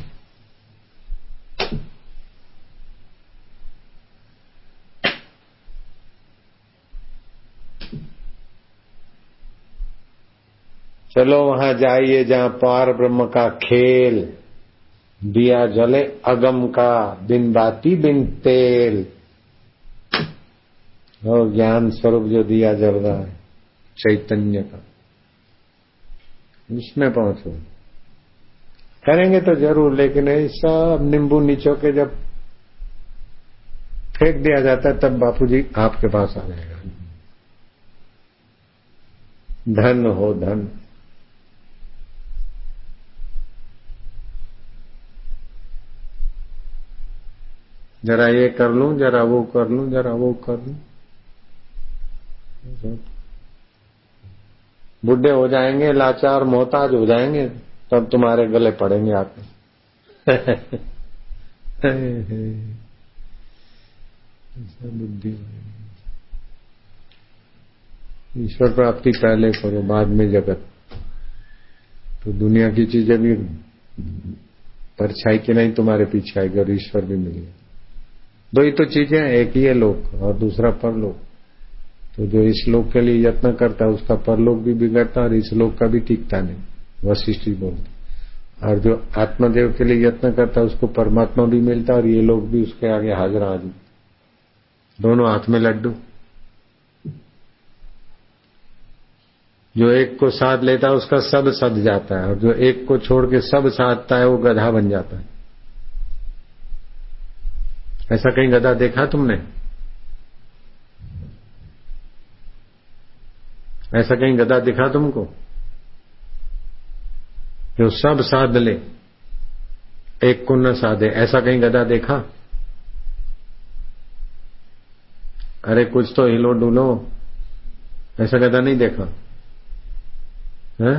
चलो वहां जाइए जहां पार ब्रह्म का खेल, दिया जले अगम का, बिन बाती बिन तेल। और ज्ञान स्वरूप जो दिया जल रहा है चैतन्य का, उसमें पहुंचो। करेंगे तो जरूर, लेकिन ये सब नींबू नीचो के जब फेंक दिया जाता है तब बापूजी आपके पास आ जाएगा। धन हो धन। जरा ये कर लूं, जरा वो कर लूं, जरा वो कर लूं। बुढ़े हो जाएंगे, लाचार मोहताज हो जाएंगे, तब तुम्हारे गले पड़ेंगे आके। बुद्धि ईश्वर प्राप्ति पहले करो, बाद में जगत। तो दुनिया की चीजें भी परछाई की नहीं तुम्हारे पीछे आएगी और ईश्वर भी मिलेगा। दो ही तो चीजें हैं, एक ही है लोक और दूसरा परलोक। तो जो इस लोक के लिए यत्न करता है उसका परलोक भी बिगड़ता और इस लोक का भी टिकता नहीं, वशिष्ठ जी बोलते। और जो आत्मदेव के लिए यत्न करता है उसको परमात्मा भी मिलता और ये लोग भी उसके आगे हाजिर हाजिर, दोनों हाथ में लड्डू। जो एक को साध लेता है उसका सब सद जाता है और जो एक को छोड़ के सब साधता है वो गधा बन जाता है। ऐसा कहीं गधा देखा तुमने? ऐसा कहीं गधा दिखा तुमको जो सब साध ले एक को न साधे? ऐसा कहीं गधा देखा? अरे कुछ तो हिलो डुलो, ऐसा गधा नहीं देखा है?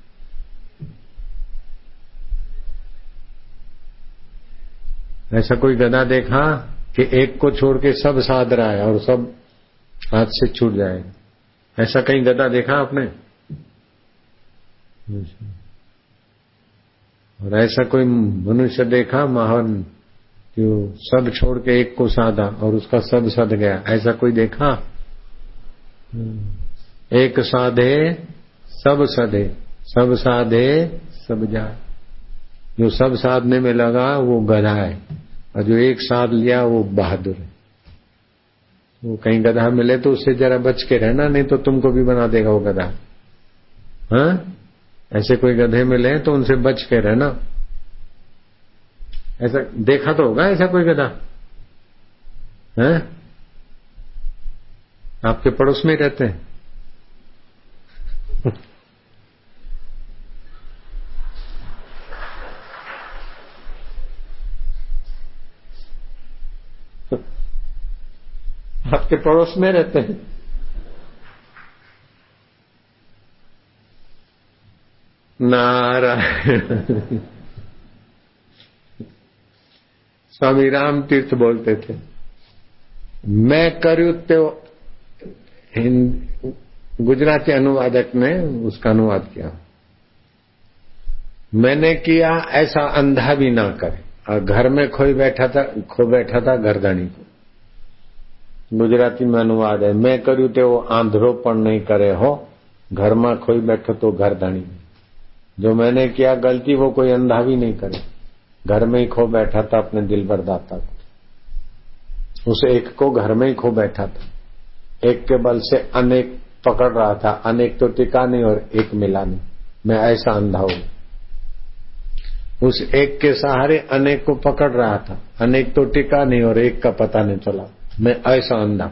ऐसा कोई गधा देखा कि एक को छोड़ के सब साध रहा है और सब हाथ से छूट जाएगा? ऐसा कहीं गधा देखा आपने? और ऐसा कोई मनुष्य देखा महान कि सब छोड़ के एक को साधा और उसका सब सद गया? ऐसा कोई देखा? एक साधे सब सधे, सब साधे सब जाए। जो सब साधने में लगा वो गधा है और जो एक साध लिया वो बहादुर है। वो कहीं गधा मिले तो उससे जरा बच के रहना, नहीं तो तुमको भी बना देगा वो गधा। हाँ, ऐसे कोई गधे मिले तो उनसे बच के रहना। ऐसा देखा तो होगा ऐसा कोई गधा है? आपके पड़ोस में ही रहते हैं? आपके पड़ोस में रहते हैं? नारायण। स्वामी राम तीर्थ बोलते थे, मैं कर्यु त्यो, गुजराती अनुवादक ने उसका अनुवाद किया, मैंने किया ऐसा अंधा भी ना करे। और घर में खोई बैठा था, खो बैठा था गर्दनी को। गुजराती में अनुवाद है, मैं कर्यु त्यो आंधरो पण नहीं करे हो, घर में खोई बैठो तो गर्दनी। जो मैंने किया गलती वो कोई अंधा भी नहीं करे। घर में ही खो बैठा था अपने दिल बरदाता को। उस एक को घर में ही खो बैठा था, एक के बल से अनेक पकड़ रहा था, अनेक तो टिका नहीं और एक मिला नहीं। मैं ऐसा अंधा हूं। उस एक के सहारे अनेक को पकड़ रहा था, अनेक तो टिका नहीं और एक का पता नहीं चला। मैं ऐसा अंधा।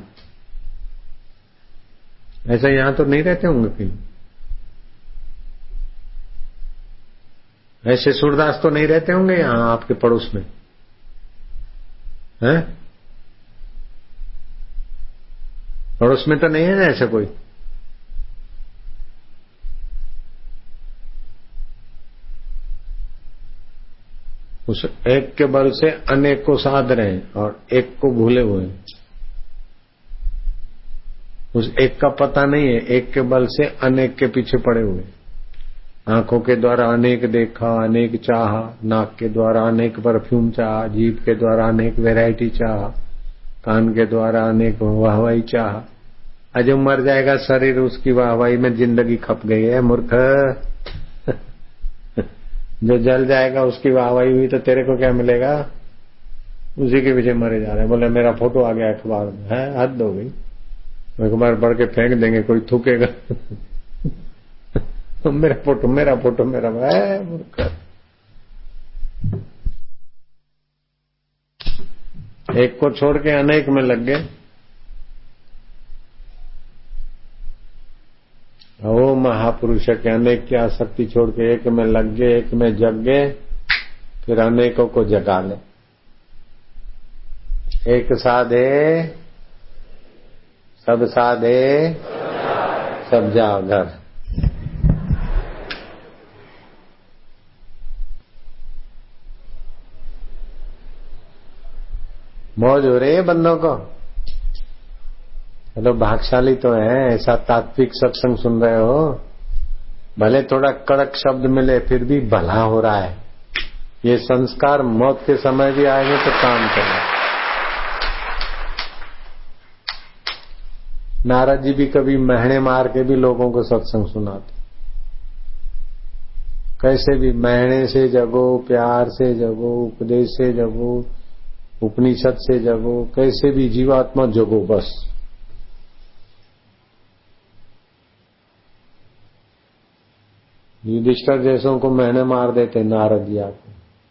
ऐसा यहां तो नहीं रहते होंगे कहीं? ऐसे सूरदास तो नहीं रहते होंगे यहां आपके पड़ोस में? हैं? पड़ोस में तो नहीं है ना ऐसा कोई? उस एक के बल से अनेक को साध रहे हैं और एक को भूले हुए हैं। उस एक का पता नहीं है, एक के बल से अनेक के पीछे पड़े हुए। आंखों के द्वारा अनेक देखा, अनेक चाहा, नाक के द्वारा अनेक परफ्यूम चाहा, जीभ के द्वारा अनेक वैरायटी चाहा, कान के द्वारा अनेक वाहवाही चाहा। आज मर जाएगा शरीर, उसकी वाहवाही में जिंदगी खप गई है मूर्ख। जो जल जाएगा उसकी वाहवाही हुई तो तेरे को क्या मिलेगा? उसी के पीछे मरे जा रहे हैं। बोले मेरा फोटो आ गया अखबार में, है हद हो गई। अखबार पढ़ के फेंक देंगे, कोई थूकेगा। मेरा फोटो मेरा फोटो मेरा है मूर्ख। एक को छोड़ के अनेक में लग गए। ओ महापुरुष के अनेक की आसक्ति छोड़ के एक में लग गए, एक में जग गए, फिर अनेकों को जगा ले। एक साधे सब साधे सब जाओ घर। मौज हो रही है बंदों को। चलो भागशाली तो है, ऐसा तात्विक सत्संग सुन रहे हो, भले थोड़ा कड़क शब्द मिले फिर भी भला हो रहा है। ये संस्कार मौत के समय भी आएंगे तो काम करेंगे। नारद जी भी कभी महीने मार के भी लोगों को सत्संग सुनाते। कैसे भी महीने से जगो, प्यार से जगो, उपदेश से जगो, उपनिषद से जगो, कैसे भी जीवात्मा जगो बस। युधिष्ठिर जैसों को महीने मार देते नारद जी आके।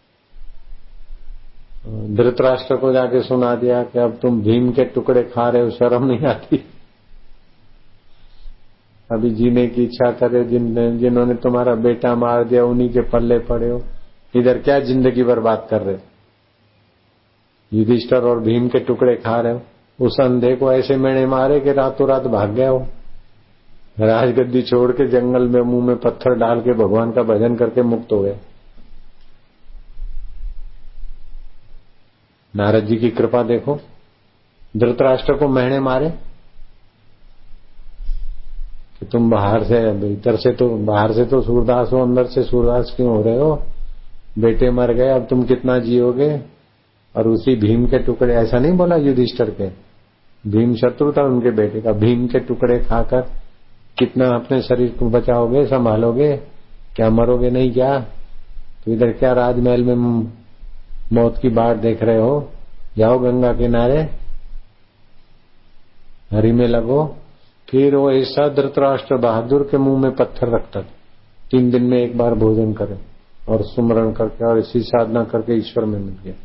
धृतराष्ट्र को जाके सुना दिया कि अब तुम भीम के टुकड़े खा रहे हो, शर्म नहीं आती? अभी जीने की इच्छा करे, जिन जिन्होंने तुम्हारा बेटा मार दिया उन्हीं के पल्ले पड़े हो, इधर क्या जिंदगी बर्बाद कर रहे हो? युधिष्ठिर और भीम के टुकड़े खा रहे हो। उस अंधे को ऐसे मेणे मारे कि रातों रात भाग गया हो, राजगद्दी छोड़ के जंगल में मुंह में पत्थर डाल के भगवान का भजन करके मुक्त हो गए। नारद जी की कृपा देखो, धृतराष्ट्र को महीने मारे कि तुम बाहर से, भीतर से तो बाहर से तो सूरदास हो, अंदर से सूरदास क्यों हो रहे हो? बेटे मर गए, अब तुम कितना जियोगे? और उसी भीम के टुकड़े, ऐसा नहीं बोला युधिष्ठिर के, भीम शत्रु था उनके बेटे का, भीम के टुकड़े खाकर कितना अपने शरीर को बचाओगे, संभालोगे? क्या मरोगे नहीं क्या? तो इधर क्या राजमहल में मौत की बाट देख रहे हो? जाओ गंगा किनारे, हरि में लगो। फिर वो ऐसा धृतराष्ट्र बहादुर के मुंह में पत्थर रखता था, तीन दिन में एक बार भोजन करे और सुमरण करके और इसी साधना करके ईश्वर में मिल गया।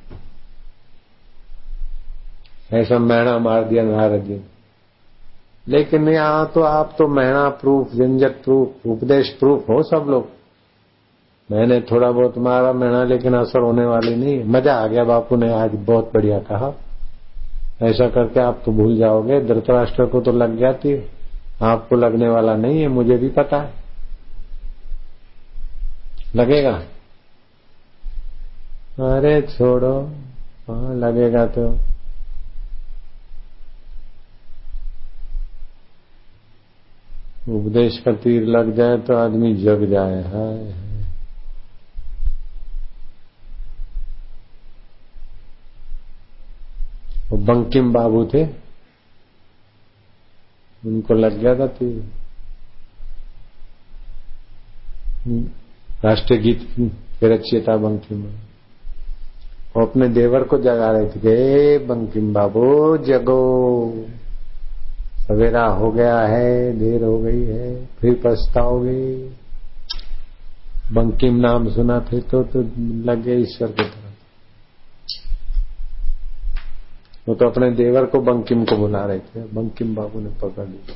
ऐसा मैणा मार दिया नारद जी। लेकिन यहाँ तो आप तो मैणा प्रूफ, झंझट प्रूफ, उपदेश प्रूफ हो सब लोग। मैंने थोड़ा बहुत मारा मैणा, लेकिन असर होने वाली नहीं। मजा आ गया, बापू ने आज बहुत बढ़िया कहा। ऐसा करके आप तो भूल जाओगे। धृतराष्ट्र को तो लग गया थी, आपको लगने वाला नहीं है, मुझे भी पता है। लगेगा? अरे छोड़ो, हाँ लगेगा तो। उपदेश का तीर लग जाए तो आदमी जग जाए। हाय वो बंकिम बाबू थे, उनको लग गया था तीर। राष्ट्रीय गीत के रचयिता बंकिम, वो अपने देवर को जगा रहे थे कि बंकिम बाबू जगो, सवेरा हो गया है, देर हो गई है, फिर पछताओगे। बंकिम नाम सुना फिर तो, तो लग गए ईश्वर की तरफ। वो तो अपने देवर को बंकिम को बुला रहे थे, बंकिम बाबू ने पकड़ लिया।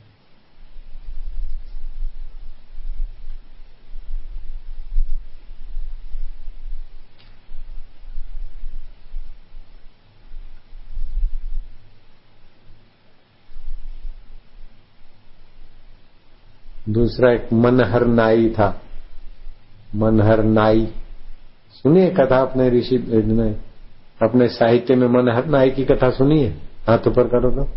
दूसरा एक मनहर नाई था, मनहर नाई सुनिए कथा अपने ऋषि में, अपने साहित्य में मनहर नाई की कथा सुनिए। हाथ ऊपर करो तो।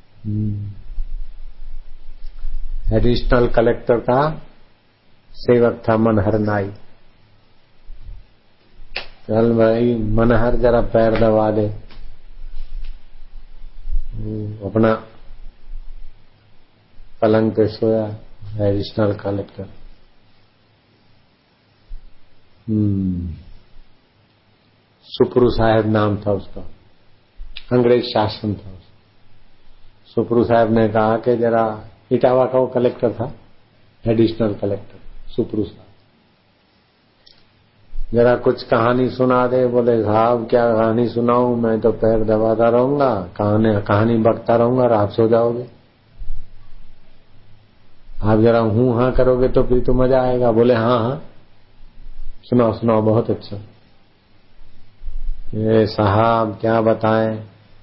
एडिशनल कलेक्टर का सेवक था मनहर नाई। चल भाई मनहर जरा पैर दबा दे, अपना पलंग पे सोया एडिशनल कलेक्टर। हम्म सुप्रू साहब नाम था उसका, अंग्रेज शासन था उसका। सुप्रू साहब ने कहा कि जरा, इटावा का वो कलेक्टर था, एडिशनल कलेक्टर सुप्रू साहब, जरा कुछ कहानी सुना दे। बोले साहब क्या कहानी सुनाऊं, मैं तो पैर दबाता रहूंगा, कहानी कहानी बकता रहूंगा और आप सो जाओगे। आप जरा हूं हाँ करोगे तो फिर तो मजा आएगा। बोले हाँ हाँ सुनाओ सुनाओ, बहुत अच्छा। ये साहब क्या बताएं,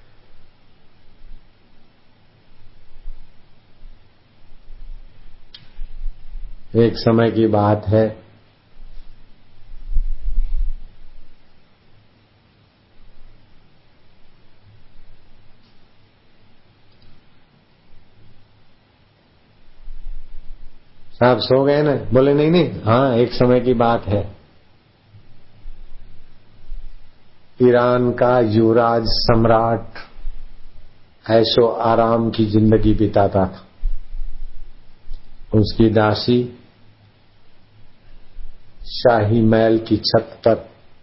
एक समय की बात है, आप सो गए ना? बोले नहीं नहीं, हाँ एक समय की बात है। ईरान का युवराज सम्राट ऐशो आराम की जिंदगी बिताता था। उसकी दासी शाही महल की छत पर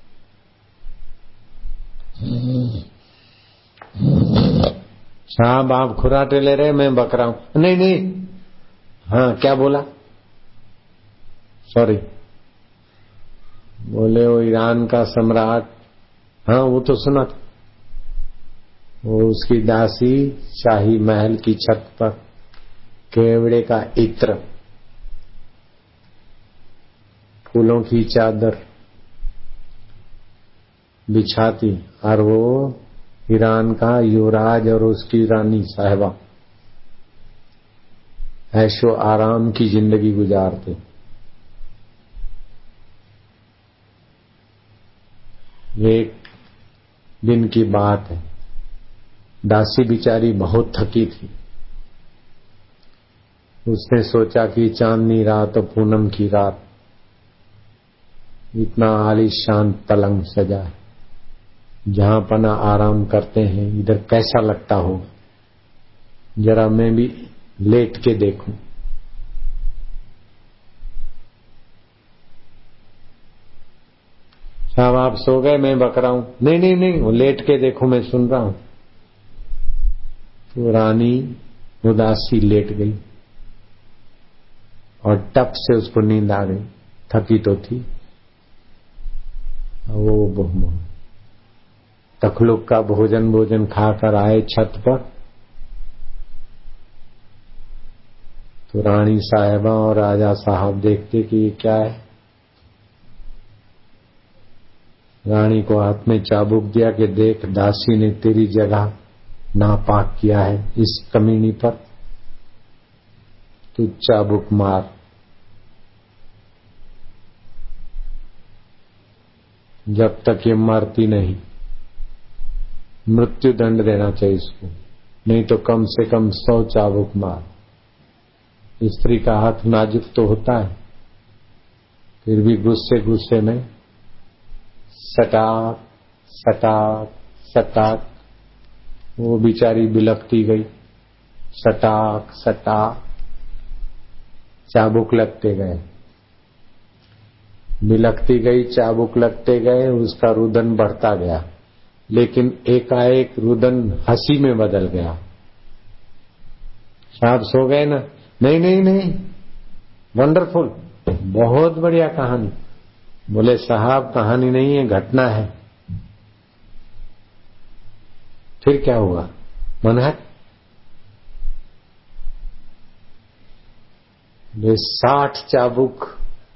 साहब आप खुराटे ले रहे, मैं बक रहा हूं। नहीं नहीं, हाँ क्या बोला? सॉरी। बोले वो ईरान का सम्राट, हाँ वो तो सुना था। वो उसकी दासी शाही महल की छत पर केवड़े का इत्र, फूलों की चादर बिछाती और वो ईरान का युवराज और उसकी रानी साहिबा ऐशो आराम की जिंदगी गुजारते। एक दिन की बात है, दासी बिचारी बहुत थकी थी। उसने सोचा कि चांदनी रात और पूनम की रात, इतना आलीशान पलंग सजा है, जहां पना आराम करते हैं, इधर कैसा लगता हो, जरा मैं भी लेट के देखूं। साहब आप सो गए, मैं बक रहा हूं। नहीं नहीं नहीं, वो लेट के देखो, मैं सुन रहा हूं। तो रानी उदासी लेट गई और टप से उसको नींद आ गई। थकी तो थी। वो तखलुक का भोजन भोजन खाकर आए छत पर, तो रानी साहिबा और राजा साहब देखते कि ये क्या है। रानी को हाथ में चाबुक दिया कि देख, दासी ने तेरी जगह नापाक किया है इस कमीनी पर, तू चाबुक मार। जब तक ये मरती नहीं, मृत्यु दंड देना चाहिए इसको, नहीं तो कम से कम सौ चाबुक मार। स्त्री का हाथ नाजुक तो होता है, फिर भी गुस्से गुस्से में सटाक सटाक सटाक वो बेचारी बिलखती गई। सटाक सटाक चाबुक लगते गए, बिलखती गई, चाबुक लगते गए, उसका रुदन बढ़ता गया। लेकिन एकाएक रुदन हंसी में बदल गया। साहब सो गए ना? नहीं नहीं नहीं, वंडरफुल, बहुत बढ़िया कहानी। बोले साहब कहानी नहीं है, घटना है। फिर क्या हुआ मनहर? वे साठ चाबुक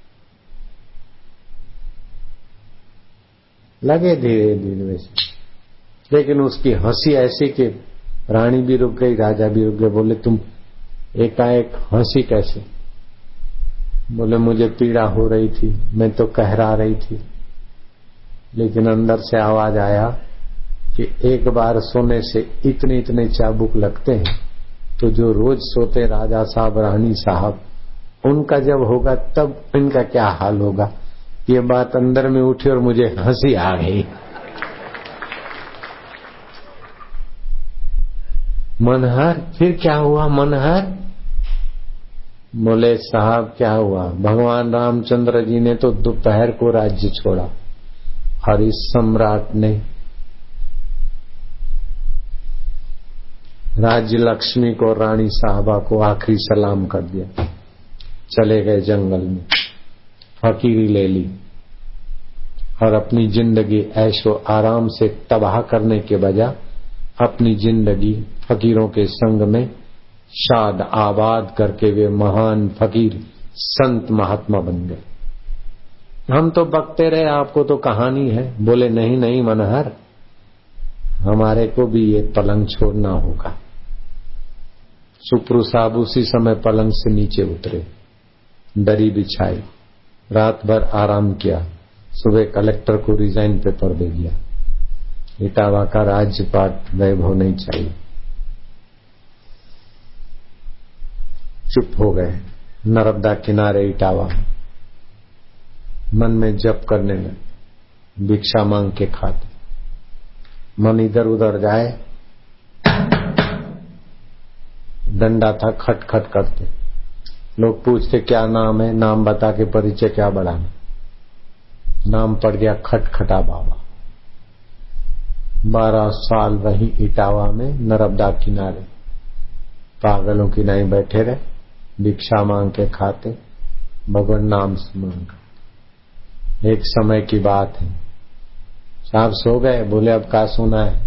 लगे धीरे धीरे वैसे, लेकिन उसकी हंसी ऐसी कि रानी भी रुक गई, राजा भी रुक गए। बोले तुम एकाएक हंसी कैसे? बोले मुझे पीड़ा हो रही थी, मैं तो कहरा रही थी, लेकिन अंदर से आवाज आया कि एक बार सोने से इतने इतने चाबुक लगते हैं, तो जो रोज सोते राजा साहब रानी साहब, उनका जब होगा तब इनका क्या हाल होगा। ये बात अंदर में उठी और मुझे हंसी आ गई। मनहर फिर क्या हुआ मनहर? बोले साहब क्या हुआ, भगवान रामचंद्र जी ने तो दोपहर को राज्य छोड़ा और इस सम्राट ने राज्य लक्ष्मी को, रानी साहबा को आखिरी सलाम कर दिया, चले गए जंगल में, फकीरी ले ली और अपनी जिंदगी ऐशो आराम से तबाह करने के बजाय अपनी जिंदगी फकीरों के संग में शाद आबाद करके वे महान फकीर संत महात्मा बन गए। हम तो बकते रहे, आपको तो कहानी है। बोले नहीं नहीं मनहर, हमारे को भी ये पलंग छोड़ना होगा। सुप्रू साहब उसी समय पलंग से नीचे उतरे, दरी बिछाई, रात भर आराम किया, सुबह कलेक्टर को रिजाइन पेपर दे दिया। इटावा का राज्यपाट वैभव नहीं चाहिए। चुप हो गए। नर्मदा किनारे इटावा मन में जप करने लगे, भिक्षा मांग के खाते। मन इधर उधर जाए, डंडा था, खट खट करते। लोग पूछते क्या नाम है, नाम बता के परिचय क्या बढ़ाना। नाम पड़ गया खटखटा बाबा। बारह साल वहीं इटावा में नर्मदा किनारे पागलों की नहीं बैठे रहे, भिक्षा मांग के खाते, भगवान नाम स्मरण। एक समय की बात है, साहब सो गए, बोले अब क्या सोना है,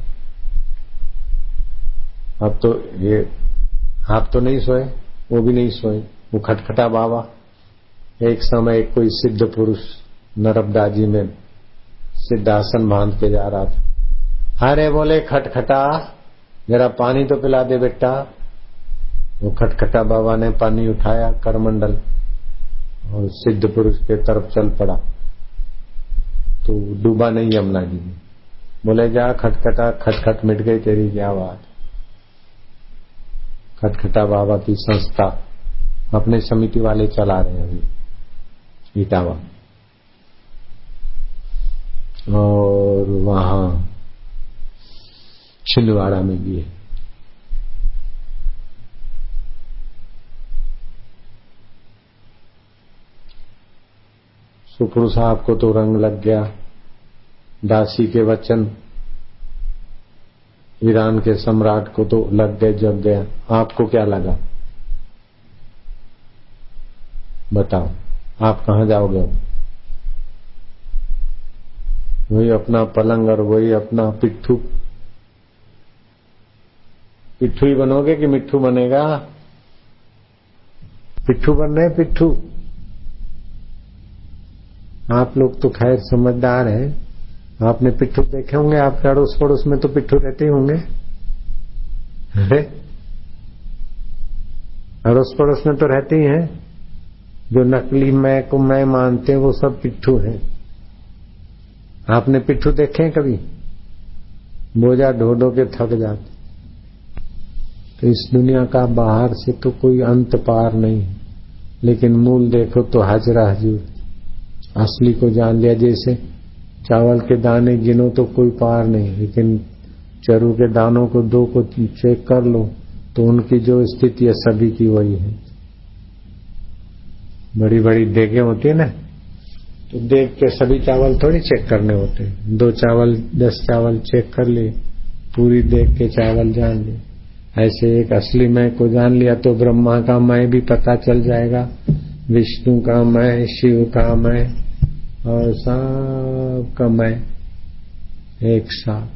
अब तो ये आप तो नहीं सोए, वो भी नहीं सोए, वो खटखटा बाबा। एक समय कोई सिद्ध पुरुष नर्मदा जी में सिद्धासन बांध के जा रहा था। अरे बोले खटखटा जरा पानी तो पिला दे बेटा। वो खटखटा बाबा ने पानी उठाया करमंडल और सिद्ध पुरुष के तरफ चल पड़ा, तो डूबा नहीं यमुना जी में। बोले जा खटखटा, खटखट मिट गई तेरी क्या बात। खटखटा बाबा की संस्था अपने समिति वाले चला रहे हैं अभी इटावा, और वहां छिंदवाड़ा में भी है। सुखरू साहब को तो रंग लग गया, दासी के वचन ईरान के सम्राट को तो लग गए, जग गया। आपको क्या लगा बताओ, आप कहां जाओगे? वही अपना पलंग और वही अपना पिट्ठू। पिट्ठू ही बनोगे कि मिट्ठू बनेगा? पिट्ठू बन रहे, पिट्ठू। आप लोग तो खैर समझदार हैं, आपने पिट्ठू देखे होंगे, आपके अड़ोस पड़ोस में तो पिट्ठू रहते ही होंगे। अड़ोस पड़ोस में तो रहते ही हैं, जो नकली मैं को मैं मानते हैं वो सब पिट्ठू हैं। आपने पिट्ठू देखे हैं कभी? बोझा ढो ढो के थक जाते। तो इस दुनिया का बाहर से तो कोई अंत पार नहीं है, लेकिन मूल देखो तो हाजरा हजूर। असली को जान लिया, जैसे चावल के दाने गिनो तो कोई पार नहीं, लेकिन चरू के दानों को दो को चेक कर लो तो उनकी जो स्थिति है सभी की वही है। बड़ी बड़ी देगे होती है ना, तो देख के सभी चावल थोड़ी चेक करने होते। दो चावल दस चावल चेक कर लिए, पूरी देख के चावल जान लिए। ऐसे एक असली मैं को जान लिया तो ब्रह्मा का मैं भी पता चल जाएगा, विष्णु का मैं, शिव का मैं और सब का मैं एक साथ।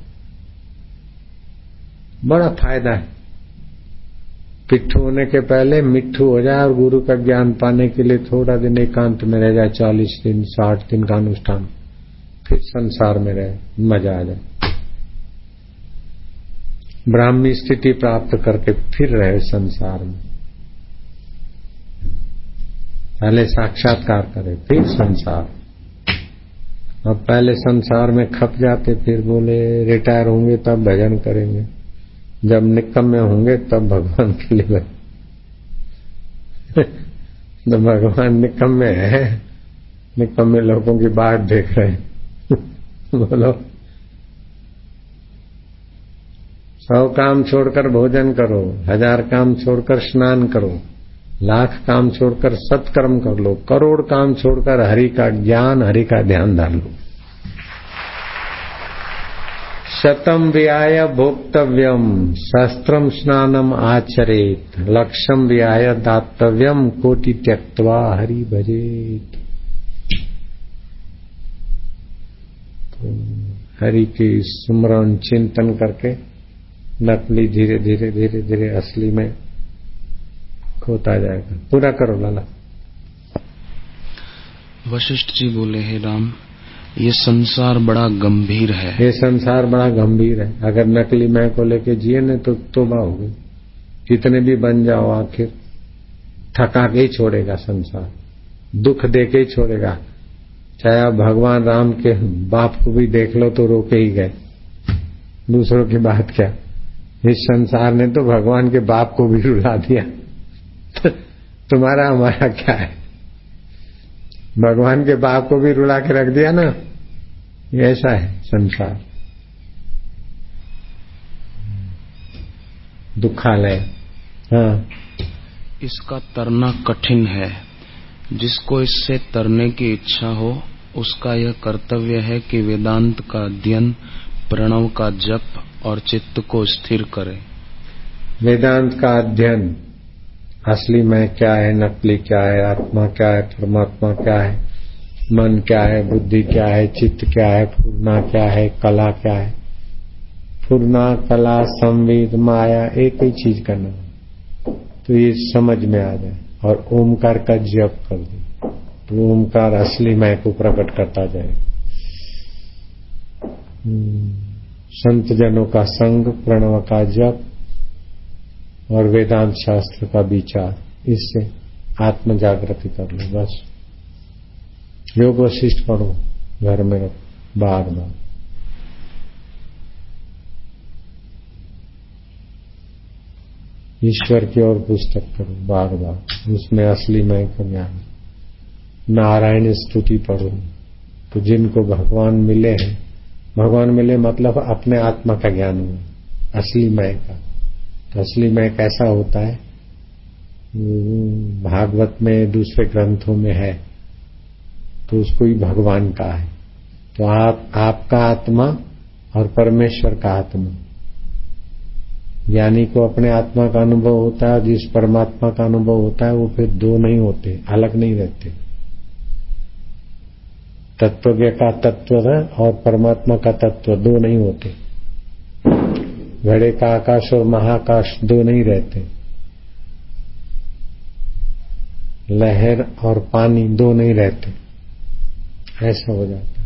बड़ा फायदा है। पिट्ठू होने के पहले मिट्ठू हो जाए और गुरु का ज्ञान पाने के लिए थोड़ा दिन एकांत में रह जाए, चालीस दिन साठ दिन का अनुष्ठान, फिर संसार में रहे, मजा आ जाए। ब्राह्मी स्थिति प्राप्त करके फिर रहे संसार में। पहले साक्षात्कार करे फिर संसार। अब पहले संसार में खप जाते, फिर बोले रिटायर होंगे तब भजन करेंगे, जब निकम्मे होंगे तब भगवान के लिए। तो भगवान निकम्मे है, निकम्मे लोगों की बात देख रहे हैं। बोलो सौ काम छोड़कर भोजन करो, हजार काम छोड़कर स्नान करो, लाख काम छोड़कर सत्कर्म कर लो, करोड़ काम छोड़कर हरि का ज्ञान हरि का ध्यान डाल लो। शतम विहाय भोक्तव्यम शस्त्रम स्नानम आचरेत, लक्ष्यम विहाय दातव्यम कोटि त्यक्त्वा हरि भजेत। तो हरि के स्मरण चिंतन करके नकली धीरे धीरे धीरे धीरे असली में खोता जाएगा। पूरा करो लाला। वशिष्ठ जी बोले, हे राम, ये संसार बड़ा गंभीर है। ये संसार बड़ा गंभीर है। अगर नकली मैं को लेके जिए न तो तोबा हो गई। कितने भी बन जाओ आखिर थका के ही छोड़ेगा संसार, दुख दे के ही छोड़ेगा। चाहे आप भगवान राम के बाप को भी देख लो तो रोके ही गए, दूसरों की बात क्या। इस संसार ने तो भगवान के बाप को भी रुला दिया। तुम्हारा हमारा क्या है? भगवान के बाप को भी रुला के रख दिया ना, ये ऐसा है संसार, दुखालय। हाँ, इसका तरना कठिन है। जिसको इससे तरने की इच्छा हो उसका यह कर्तव्य है कि वेदांत का अध्ययन, प्रणव का जप और चित्त को स्थिर करे। वेदांत का अध्ययन, असली मैं क्या है, नकली क्या है, आत्मा क्या है, परमात्मा क्या है, मन क्या है, बुद्धि क्या है, चित्त क्या है, फूरना क्या है, कला क्या है। फूरना, कला, संवेद, माया एक ही चीज का नाम। तो ये समझ में आ जाए और ओमकार का जप कर दे तो ओमकार असली मैं को प्रकट करता जाए। संत जनों का संग, प्रणव का जप और वेदांत शास्त्र का विचार, इससे आत्म जागृति कर लो। बस योग वशिष्ठ पढ़ो, घर में रखो बार बार। ईश्वर की ओर पुस्तक करो बार बार, उसमें असली मैं का ज्ञान। नारायण स्तुति पढ़ो, तो जिनको भगवान मिले हैं, भगवान मिले मतलब अपने आत्मा का ज्ञान हुआ, असली मैं का। तो असली मैं कैसा होता है? भागवत में, दूसरे ग्रंथों में है, तो उसको ही भगवान का है। तो आप आपका आत्मा और परमेश्वर का आत्मा, ज्ञानी को अपने आत्मा का अनुभव होता है, जिस परमात्मा का अनुभव होता है, वो फिर दो नहीं होते, अलग नहीं रहते। तत्वज्ञ का तत्व और परमात्मा का तत्व दो नहीं होते। घड़े का आकाश और महाकाश दो नहीं रहते। लहर और पानी दो नहीं रहते। ऐसा हो जाता।